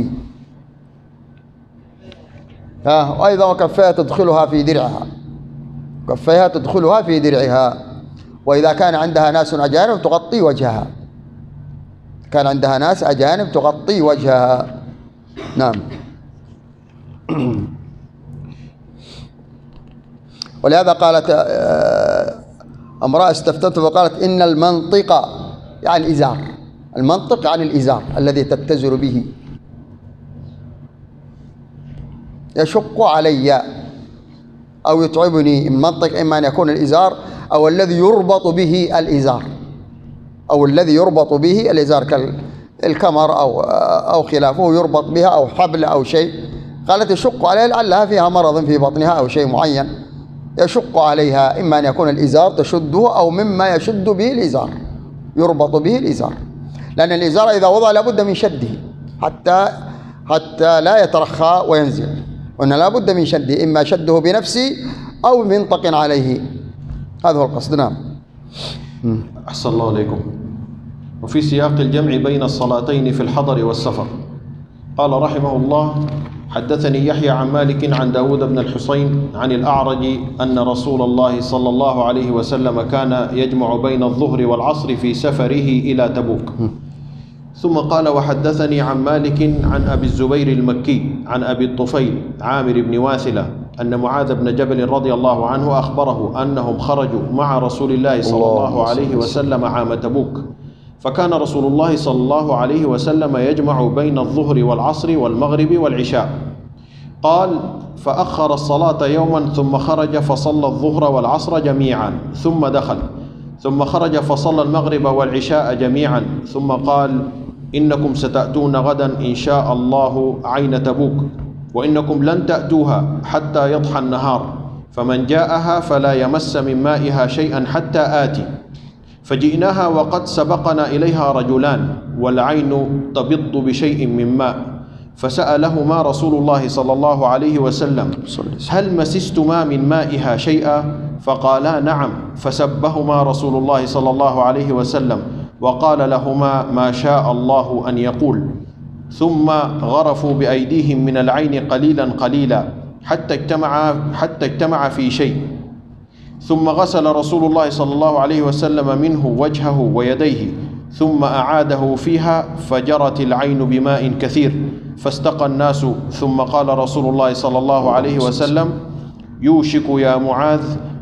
ها وأيضا وكفيها تدخلها في درعها، كفيها تدخلها في درعها. وإذا كان عندها ناس أجانب تغطي وجهها، كان عندها ناس أجانب تغطي وجهها. نعم. ولهذا قالت امرأة استفتته وقالت إن المنطق يعني الإزار، المنطق يعني الإزار الذي تتزر به يشق علي أو يتعبني. المنطق إما أن يكون الإزار أو الذي يربط به الإزار، أو الذي يربط به الإزار كالكمر أو أو خلافه يربط بها أو حبل أو شيء. قالت يشق عليها لعلها فيها مرض في بطنها أو شيء معين يشق عليها، إما أن يكون الإزار تشده أو مما يشد به الإزار يربط به الإزار، لأن الإزار إذا وضع لابد من شده حتى حتى لا يترخى وينزل، وأن لابد من شده، إما شده بنفسه أو منطق عليه. هذا هو القصد. نعم. أحسن الله عليكم. وفي سياق الجمع بين الصلاتين في الحضر والسفر قال رحمه الله حدثني يحيى عن مالك عن داود بن الحسين عن الأعرج أن رسول الله صلى الله عليه وسلم كان يجمع بين الظهر والعصر في سفره إلى تبوك. ثم قال وحدثني عن مالك عن أبي الزبير المكي عن أبي الطفيل عامر بن واثلة أن معاذ بن جبل رضي الله عنه أخبره أنهم خرجوا مع رسول الله صلى الله عليه وسلم عام تبوك، فكان رسول الله صلى الله عليه وسلم يجمع بين الظهر والعصر والمغرب والعشاء. قال فأخر الصلاة يوما ثم خرج فصلى الظهر والعصر جميعا ثم دخل، ثم خرج فصلى المغرب والعشاء جميعا ثم قال إنكم ستأتون غدا إن شاء الله عين تبوك، وإنكم لن تأتوها حتى يضحى النهار، فمن جاءها فلا يمس من مائها شيئا حتى آتي. فجئناها وقد سبقنا إليها رجلان والعين تبض بشيء من ماء، فسألهما رسول الله صلى الله عليه وسلم هل مسستما من مائها شيئا؟ فقالا نعم، فسبهما رسول الله صلى الله عليه وسلم وقال لهما ما شاء الله أن يقول، ثم غرفوا بأيديهم من العين قليلا قليلا حتى اجتمع حتى اجتمع في شيء، ثم غسل رسول الله صلى الله عليه وسلم منه وجهه ويديه ثم أعاده فيها فجرت العين بماء كثير فاستقى الناس، ثم قال رسول الله صلى الله عليه وسلم يوشك يا معاذ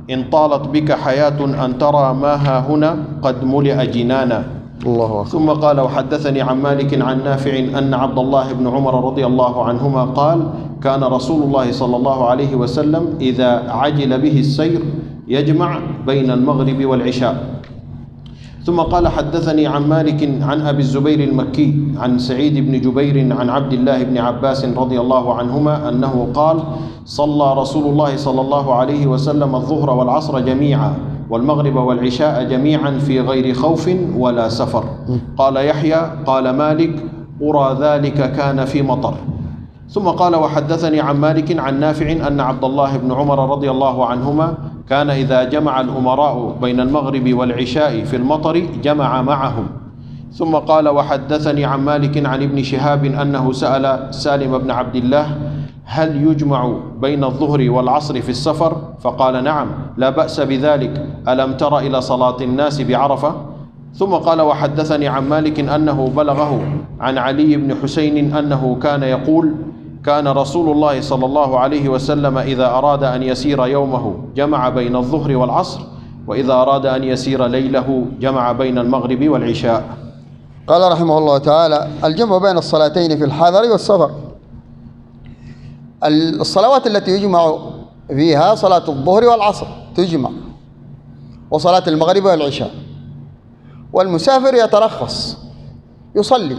إن طالت بك حياة أن ترى ما ها هنا قد ملئ جنانا. الله أكبر. ثم قال وحدثني عن مالك عن نافع أن عبد الله بن عمر رضي الله عنهما قال كان رسول الله صلى الله عليه وسلم إذا عجل به السير يجمع بين المغرب والعشاء. ثم قال حدثني عن مالك عن أبي الزبير المكي عن سعيد بن جبير عن عبد الله بن عباس رضي الله عنهما أنه قال صلى رسول الله صلى الله عليه وسلم الظهر والعصر جميعا والمغرب والعشاء جميعا في غير خوف ولا سفر. قال يحيى قال مالك أرى ذلك كان في مطر. ثم قال وحدثني عن مالك عن نافع أن عبد الله بن عمر رضي الله عنهما كان إذا جمع الأمراء بين المغرب والعشاء في المطر جمع معهم. ثم قال وحدثني عن مالك عن ابن شهاب أنه سأل سالم بن عبد الله هل يجمع بين الظهر والعصر في السفر؟ فقال نعم لا بأس بذلك، ألم تر إلى صلاة الناس بعرفة؟ ثم قال وحدثني عن مالك أنه بلغه عن علي بن حسين أنه كان يقول كان رسول الله صلى الله عليه وسلم إذا أراد أن يسير يومه جمع بين الظهر والعصر، وإذا أراد أن يسير ليله جمع بين المغرب والعشاء. قال رحمه الله تعالى الجمع بين الصلاتين في الحضر والسفر. الصلوات التي يجمع فيها صلاة الظهر والعصر تجمع، وصلاة المغرب والعشاء. والمسافر يترخص يصلي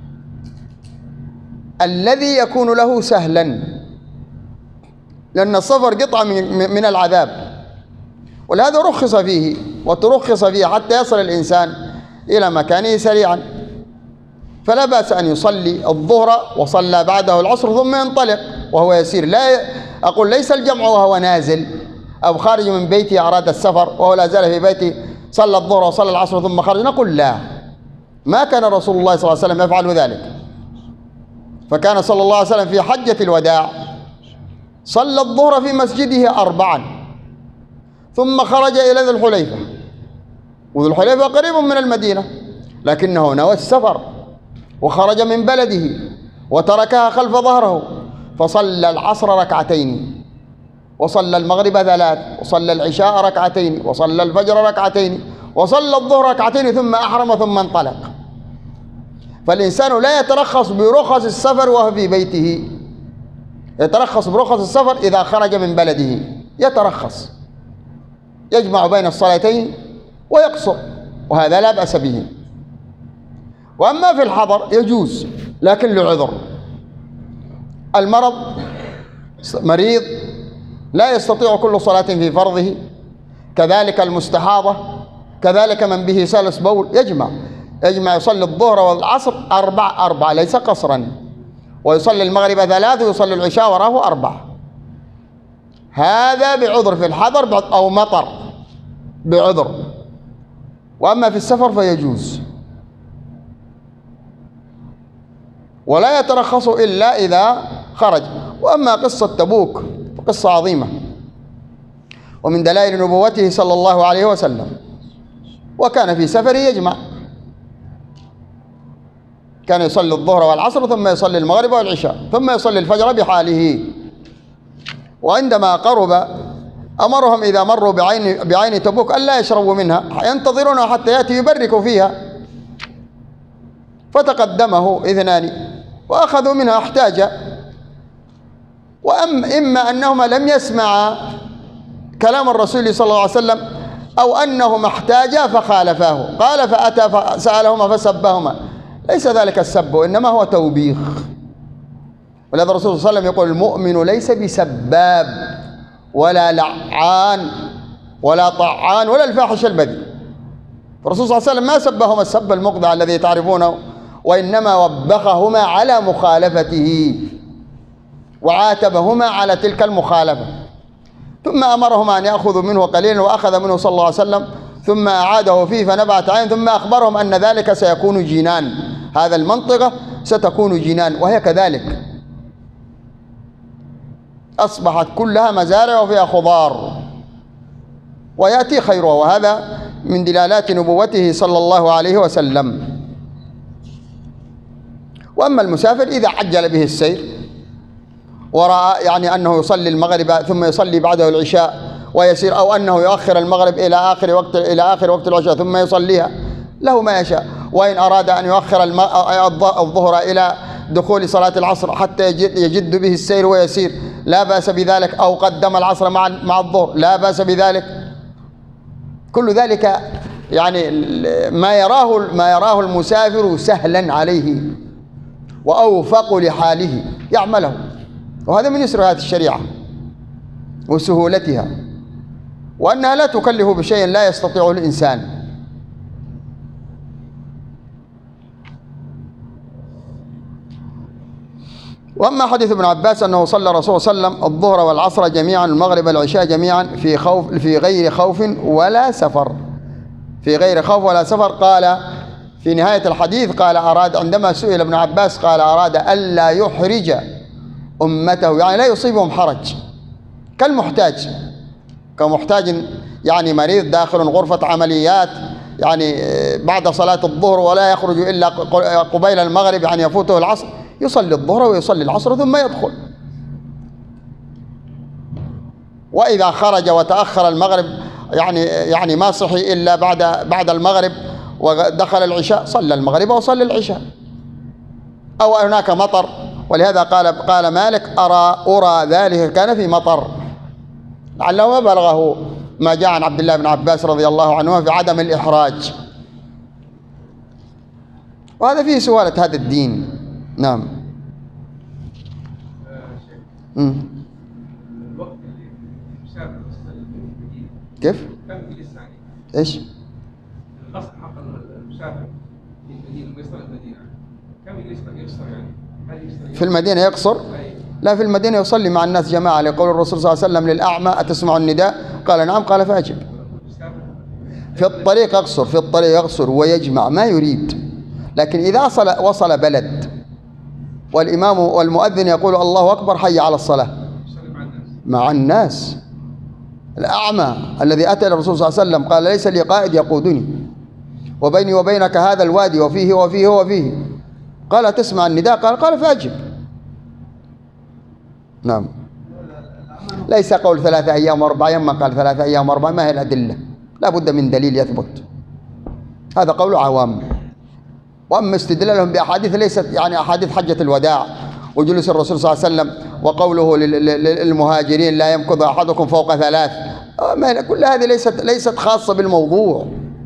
الذي يكون له سهلا، لأن السفر قطعة من العذاب، ولهذا رخص فيه وترخص فيه حتى يصل الإنسان إلى مكانه سريعا. فلا بأس أن يصلي الظهر وصلى بعده العصر ثم ينطلق وهو يسير. لا أقول ليس الجمع وهو نازل أو خارج من بيته أراد السفر وهو لا زال في بيته صلى الظهر وصلى العصر ثم خرج، نقول لا، ما كان رسول الله صلى الله عليه وسلم يفعل ذلك. فكان صلى الله عليه وسلم في حجة الوداع صلى الظهر في مسجده أربعا ثم خرج إلى ذي الحليفة، وذو الحليفة قريب من المدينة، لكنه نوى السفر وخرج من بلده وتركها خلف ظهره، فصلى العصر ركعتين وصلى المغرب ثلاث وصلى العشاء ركعتين وصلى الفجر ركعتين وصلى الظهر ركعتين ثم أحرم ثم انطلق. فالإنسان لا يترخص برخص السفر وهو في بيته، يترخص برخص السفر إذا خرج من بلده، يترخص يجمع بين الصلاتين ويقصر، وهذا لا بأس به. وأما في الحضر يجوز لكن لعذر، المرض مريض لا يستطيع كل صلاة في فرضه، كذلك المستحاضة، كذلك من به سلس بول، يجمع يجمع يصلي الظهر والعصر أربع أربع ليس قصرا، ويصلي المغرب ثلاث ويصلي العشاء وراه أربع. هذا بعذر في الحضر أو مطر بعذر. وأما في السفر فيجوز، ولا يترخص إلا إذا خرج. وأما قصة تبوك قصة عظيمة، ومن دلائل نبوته صلى الله عليه وسلم، وكان في سفره يجمع، كان يصلي الظهر والعصر ثم يصلي المغرب والعشاء ثم يصلي الفجر بحاله. وعندما قرب أمرهم إذا مروا بعين, بعين تبوك ألا يشربوا منها، ينتظرونه حتى يأتي يبركوا فيها، فتقدمه اثنان وأخذوا منها احتاجا، وأم إما أنهما لم يسمعا كلام الرسول صلى الله عليه وسلم أو أنهما احتاجا فخالفاه، قال فأتى فسألهما فسبهما. ليس ذلك السب، إنما هو توبيخ. ولهذا الرسول صلى الله عليه وسلم يقول المؤمن ليس بسباب ولا لعان ولا طعان ولا الفاحش البذيء. الرسول صلى الله عليه وسلم ما سبهما السب المقطع الذي تعرفونه، وإنما وبخهما على مخالفته وعاتبهما على تلك المخالفة، ثم أمرهما أن يأخذوا منه قليلا وأخذ منه صلى الله عليه وسلم، ثم أعاده فيه فنبعت عين، ثم أخبرهم أن ذلك سيكون جنان، هذا المنطقة ستكون جنان، وهي كذلك أصبحت كلها مزارع وفيها خضار ويأتي خيرها، وهذا من دلالات نبوته صلى الله عليه وسلم. وأما المسافر إذا عجل به السير ورأى يعني أنه يصلي المغرب ثم يصلي بعده العشاء ويسير، أو أنه يؤخر المغرب إلى آخر وقت إلى آخر وقت العشاء ثم يصليها، له ما يشاء. وإن أراد أن يؤخر الظهر إلى دخول صلاة العصر حتى يجد به السير ويسير لا بأس بذلك، أو قدم العصر مع مع الظهر لا بأس بذلك. كل ذلك يعني ما يراه ما يراه المسافر سهلا عليه وأوفق لحاله يعمله، وهذا من يسر هذه الشريعة وسهولتها، وأنها لا تكلف بشيء لا يستطيعه الإنسان. وأما حديث ابن عباس أنه صلى الرسول صلى الله عليه وسلم الظهر والعصر جميعا المغرب والعشاء جميعا في خوف في غير خوف ولا سفر، في غير خوف ولا سفر. قال في نهاية الحديث قال أراد عندما سئل ابن عباس قال أراد ألا يحرج أمته، يعني لا يصيبهم حرج كالمحتاج، كمحتاج يعني مريض داخل غرفة عمليات يعني بعد صلاة الظهر ولا يخرج إلا قبيل المغرب يعني يفوته العصر، يصلي الظهر ويصلي العصر ثم يدخل. وإذا خرج وتأخر المغرب يعني يعني ما صحي إلا بعد بعد المغرب ودخل العشاء صلى المغرب وصلى العشاء. أو هناك مطر، ولهذا قال قال مالك أرى أرى ذلك كان في مطر، لعله ما بلغه ما جاء عن عبد الله بن عباس رضي الله عنه في عدم الإحراج، وهذا فيه سهولة هذا الدين. نعم. امم الوقت اللي المسافر يصل للمدينة كيف؟ كم يجلس عليه؟ ايش؟ القصر حق المسافر في المدينة لما يصل المدينة كم يجلس يقصر يعني؟ هل يقصر في المدينة يقصر؟ لا، في المدينة يصلي مع الناس جماعة، لقول الرسول صلى الله عليه وسلم للأعمى أتسمع النداء؟ قال نعم، قال فأجب. في الطريق يقصر، في الطريق يقصر ويجمع ما يريد، لكن إذا وصل وصل بلد والإمام والمؤذن يقول الله أكبر حي على الصلاة مع الناس، الأعمى الذي أتى الرسول صلى الله عليه وسلم قال ليس لي قائد يقودني وبيني وبينك هذا الوادي وفيه وفيه وفيه، قال تسمع النداء؟ قال قال فأجب. نعم. ليس قول ثلاثة أيام وأربعة أيام، ما قال ثلاثة أيام وأربعة، ما هي الأدلة؟ لا بد من دليل يثبت، هذا قول عوام. وأما استدلالهم بأحاديث ليست يعني أحاديث حجة الوداع وجلوس الرسول صلى الله عليه وسلم وقوله للمهاجرين لا يمكث أحدكم فوق ثلاث، كل هذه ليست ليست خاصة بالموضوع.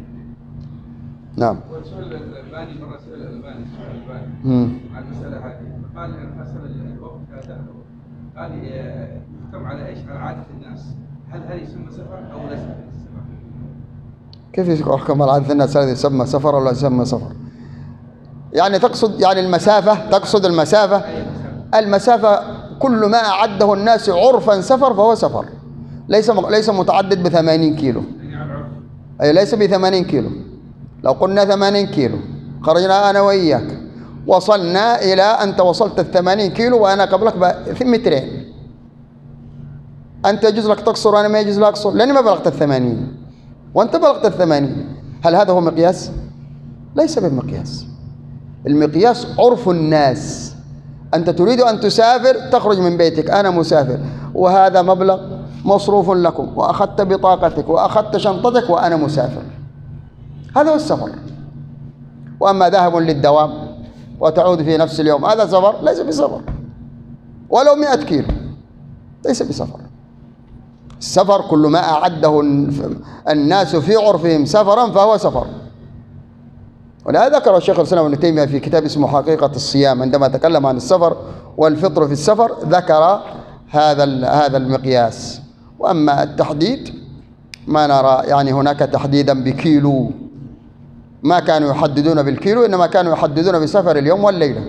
نعم. والسؤال الألباني مرة سئل الألباني الألباني عن المسألة هذه، قال أن حسن الوقت هذا قال يحكم على إيش؟ على عادة الناس، هل هذه يسمى سفر أو لا يسمى سفر؟ كيف يحكم على عادة الناس؟ هذه يسمى سفر ولا يسمى سفر؟ يعني تقصد يعني المسافة، تقصد المسافة؟ المسافة كل ما أعده الناس عرفا سفر فهو سفر، ليس ليس متعدد بثمانين كيلو، أي ليس بثمانين كيلو. لو قلنا ثمانين كيلو خرجنا أنا وإياك وصلنا إلى أنت وصلت الثمانين كيلو وأنا قبلك بمترين، أنت يجوز لك تقصر وأنا ما يجوز لك أقصر لأني ما بلغت الثمانين وأنت بلغت الثمانين. هل هذا هو مقياس؟ ليس بالمقياس. المقياس عرف الناس. أنت تريد أن تسافر تخرج من بيتك، أنا مسافر وهذا مبلغ مصروف لكم وأخذت بطاقتك وأخذت شنطتك وأنا مسافر، هذا هو السفر. وأما ذاهب للدوام وتعود في نفس اليوم هذا سفر، ليس بسفر ولو مئة كيلو، ليس بسفر. السفر كل ما أعده الناس في عرفهم سفرا فهو سفر. ولهذا ذكر الشيخ الإسلام ابن تيمية في كتاب اسمه حقيقة الصيام عندما تكلم عن السفر والفطر في السفر ذكر هذا هذا المقياس. وأما التحديد ما نرى يعني هناك تحديدا بكيلو، ما كانوا يحددون بالكيلو، إنما كانوا يحددون بسفر اليوم والليلة،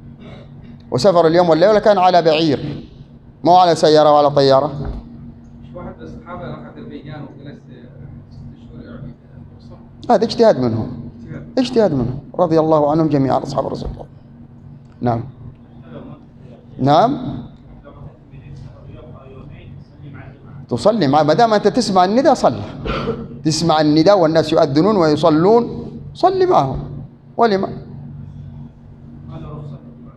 وسفر اليوم والليلة كان على بعير مو على سيارة ولا طيارة. واحد من الصحابة راح أذربيجان وجلس ست شهور يعني، هذا اجتهاد منهم، اجتهاد منهم رضي الله عنهم جميعا أصحاب رسول الله. نعم نعم تصلي مع ما دام أنت تسمع النداء صلي، تسمع النداء والناس يؤذنون ويصلون صلي معهم. ولما؟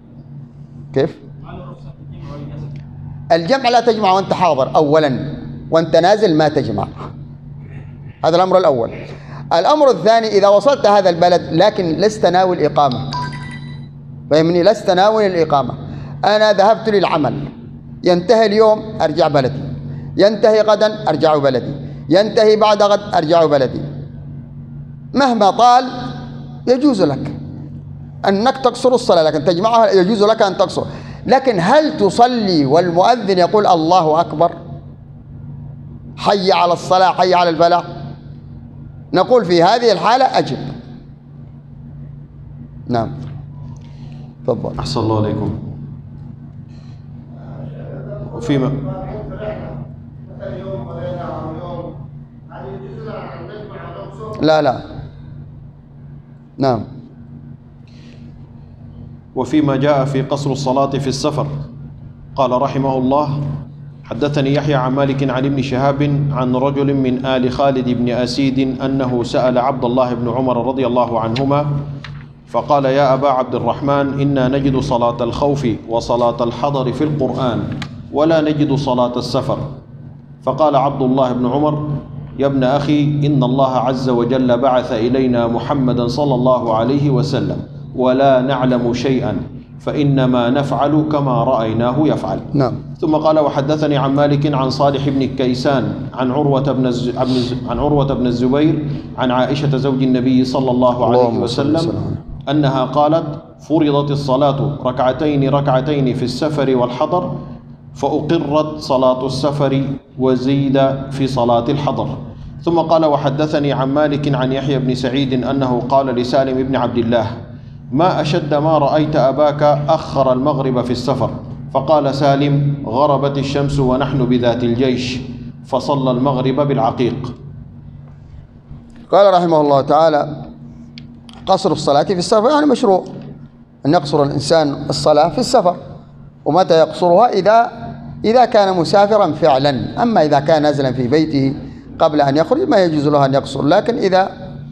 كيف؟ الجمع لا تجمع وأنت حاضر أولا، وأنت نازل ما تجمع. هذا الأمر الأول. الأمر الثاني، إذا وصلت هذا البلد لكن لست ناوي الإقامة، فهمني، لست ناوي الإقامة، أنا ذهبت للعمل، ينتهي اليوم أرجع بلدي، ينتهي غدا أرجع بلدي، ينتهي بعد غد أرجع بلدي، مهما طال يجوز لك أنك تقصر الصلاة، لكن تجمعها يجوز لك أن تقصر. لكن هل تصلي والمؤذن يقول الله أكبر، حي على الصلاة، حي على الفلاح؟ نقول في هذه الحالة أجب. نعم، تفضل. أحسن الله عليكم. وفيما لا لا نعم. وفيما جاء في قصر الصلاة في السفر، قال رحمه الله: حدثني يحيى عن مالك عن ابن شهاب عن رجل من آل خالد بن أسيد أنه سأل عبد الله بن عمر رضي الله عنهما فقال: يا أبا عبد الرحمن، إنا نجد صلاة الخوف وصلاة الحضر في القرآن ولا نجد صلاة السفر. فقال عبد الله بن عمر: يا ابن أخي، إن الله عز وجل بعث إلينا محمدا صلى الله عليه وسلم ولا نعلم شيئا، فإنما نفعل كما رأيناه يفعل. نعم. ثم قال: وحدثني عن مالك عن صالح بن كيسان عن عروة بن الز... عن عروة بن الزبير عن عائشة زوج النبي صلى الله عليه وسلم أنها قالت: فرضت الصلاة ركعتين ركعتين في السفر والحضر، فأقرت صلاة السفر وزيد في صلاة الحضر. ثم قال: وحدثني عن مالك عن يحيى بن سعيد أنه قال لسالم بن عبد الله: ما أشد ما رأيت أباك أخر المغرب في السفر. فقال سالم: غربت الشمس ونحن بذات الجيش، فصلى المغرب بالعقيق. قال رحمه الله تعالى: قصر الصلاة في السفر يعني مشروع أن يقصر الإنسان الصلاة في السفر. ومتى يقصرها؟ إذا إذا كان مسافرا فعلا. أما إذا كان نازلا في بيته قبل أن يخرج ما يجوز له أن يقصر، لكن إذا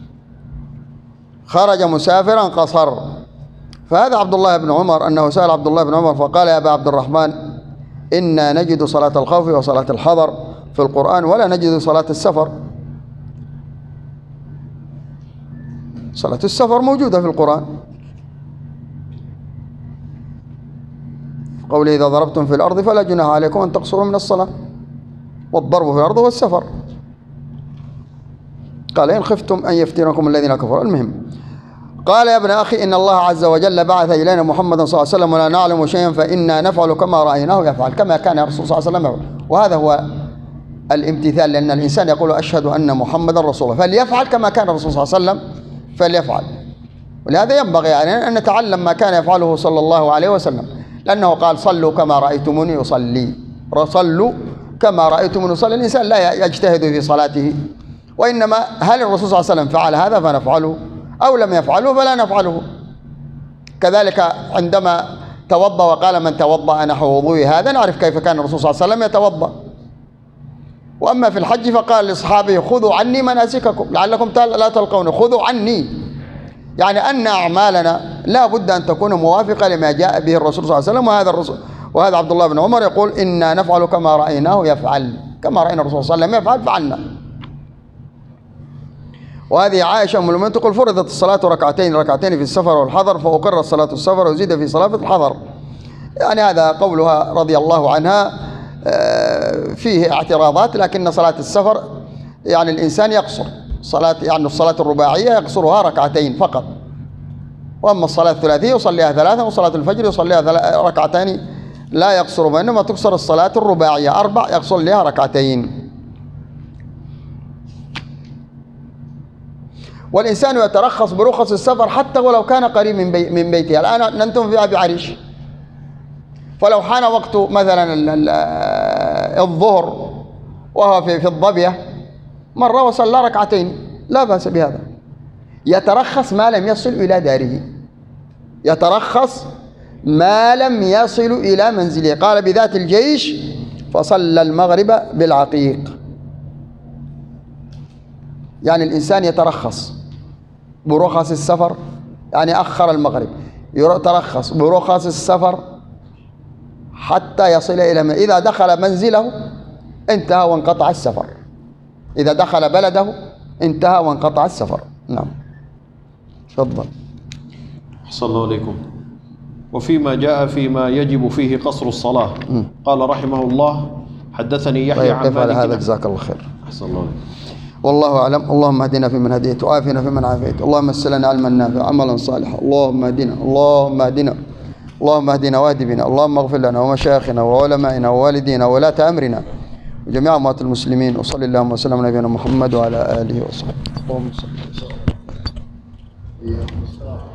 خرج مسافرا قصر. فهذا عبد الله بن عمر أنه سأل عبد الله بن عمر فقال: يا أبا عبد الرحمن، إنا نجد صلاة الخوف وصلاة الحضر في القرآن ولا نجد صلاة السفر. صلاة السفر موجودة في القرآن، قوله: إذا ضربتم في الأرض فلا جناح عليكم أن تقصروا من الصلاة. والضرب في الأرض هو السفر. قال: إن خفتم أن يفتنكم الذين كفروا. المهم، قال: يا ابن أخي، إن الله عز وجل بعث إلينا محمدا صلى الله عليه وسلم ولا نعلم شيئا، فإنا نفعل كما رأيناه يفعل، كما كان الرسول صلى الله عليه وسلم يفعل. وهذا هو الامتثال، لأن الإنسان يقول: أشهد أن محمدا رسول الله، فليفعل كما كان الرسول صلى الله عليه وسلم فليفعل. ولهذا ينبغي يعني أن نتعلم ما كان يفعله صلى الله عليه وسلم، لأنه قال: صلوا كما رأيتموني يصلي. صلوا كما رأيتموني يصلي. الإنسان لا يجتهد في صلاته، وإنما هل الرسول صلى الله عليه وسلم فعل هذا فنفعله، أو لم يفعله فلا نفعله. كذلك عندما توضأ وقال: من توضأ نحو وضوئي هذا، نعرف كيف كان الرسول صلى الله عليه وسلم يتوضأ. وأما في الحج فقال لأصحابه: خذوا عني مناسككم لعلكم لا تلقون. خذوا عني، يعني أن أعمالنا لا بد أن تكون موافقة لما جاء به الرسول صلى الله عليه وسلم. وهذا الرسول وهذا عبد الله بن عمر يقول: إنا نفعل كما رأيناه يفعل، كما رأينا الرسول صلى الله عليه وسلم يفعل فعلنا. وهذه عائشة أم المؤمنين تقول: فرضت الصلاة ركعتين ركعتين في السفر والحضر، فأقرت صلاة السفر وزيد في صلاة الحضر. يعني هذا قولها رضي الله عنها فيه اعتراضات، لكن صلاة السفر يعني الإنسان يقصر صلاة، يعني الصلاة الرباعية يقصرها ركعتين فقط، وأما الصلاة الثلاثية يصليها ثلاثة، وصلاة الفجر يصليها ركعتين لا يقصر، وإنما تقصر الصلاة الرباعية أربع يقصر لها ركعتين. والإنسان يترخص برخص السفر حتى ولو كان قريب من, بي من بيته. الآن ننتم في أبي عريش، فلو حان وقت مثلا الظهر وهو في, في الضبية مرة وصلى ركعتين لا بأس بهذا. يترخص ما لم يصل إلى داره، يترخص ما لم يصل إلى منزله. قال: بذات الجيش فصلى المغرب بالعقيق. يعني الإنسان يترخص برخص السفر، يعني أخر المغرب، يترخص برخص السفر حتى يصل إلى من. إذا دخل منزله انتهى وانقطع السفر. إذا دخل بلده انتهى وانقطع السفر. نعم. تفضل. أحسن الله إليكم. وفيما جاء فيما يجب فيه قصر الصلاة م. قال رحمه الله حدثني يحيى طيب عن مالك. هذا جزاك الله خير. أحسن الله إليكم. والله أعلم. اللهم اهدنا فيمن هديت وعافنا فيمن عافيت. اللهم يسر لنا علما نافعا عملا صالحا. اللهم اهدنا اللهم اهدنا اللهم اهدنا واهد بنا. اللهم اغفر لنا ومشايخنا وعلمائنا ووالدينا وولاة أمرنا وجميع أموات المسلمين. وصلى اللهم وسلم على نبينا محمد وعلى آله وصحبه. اللهم صل وسلم.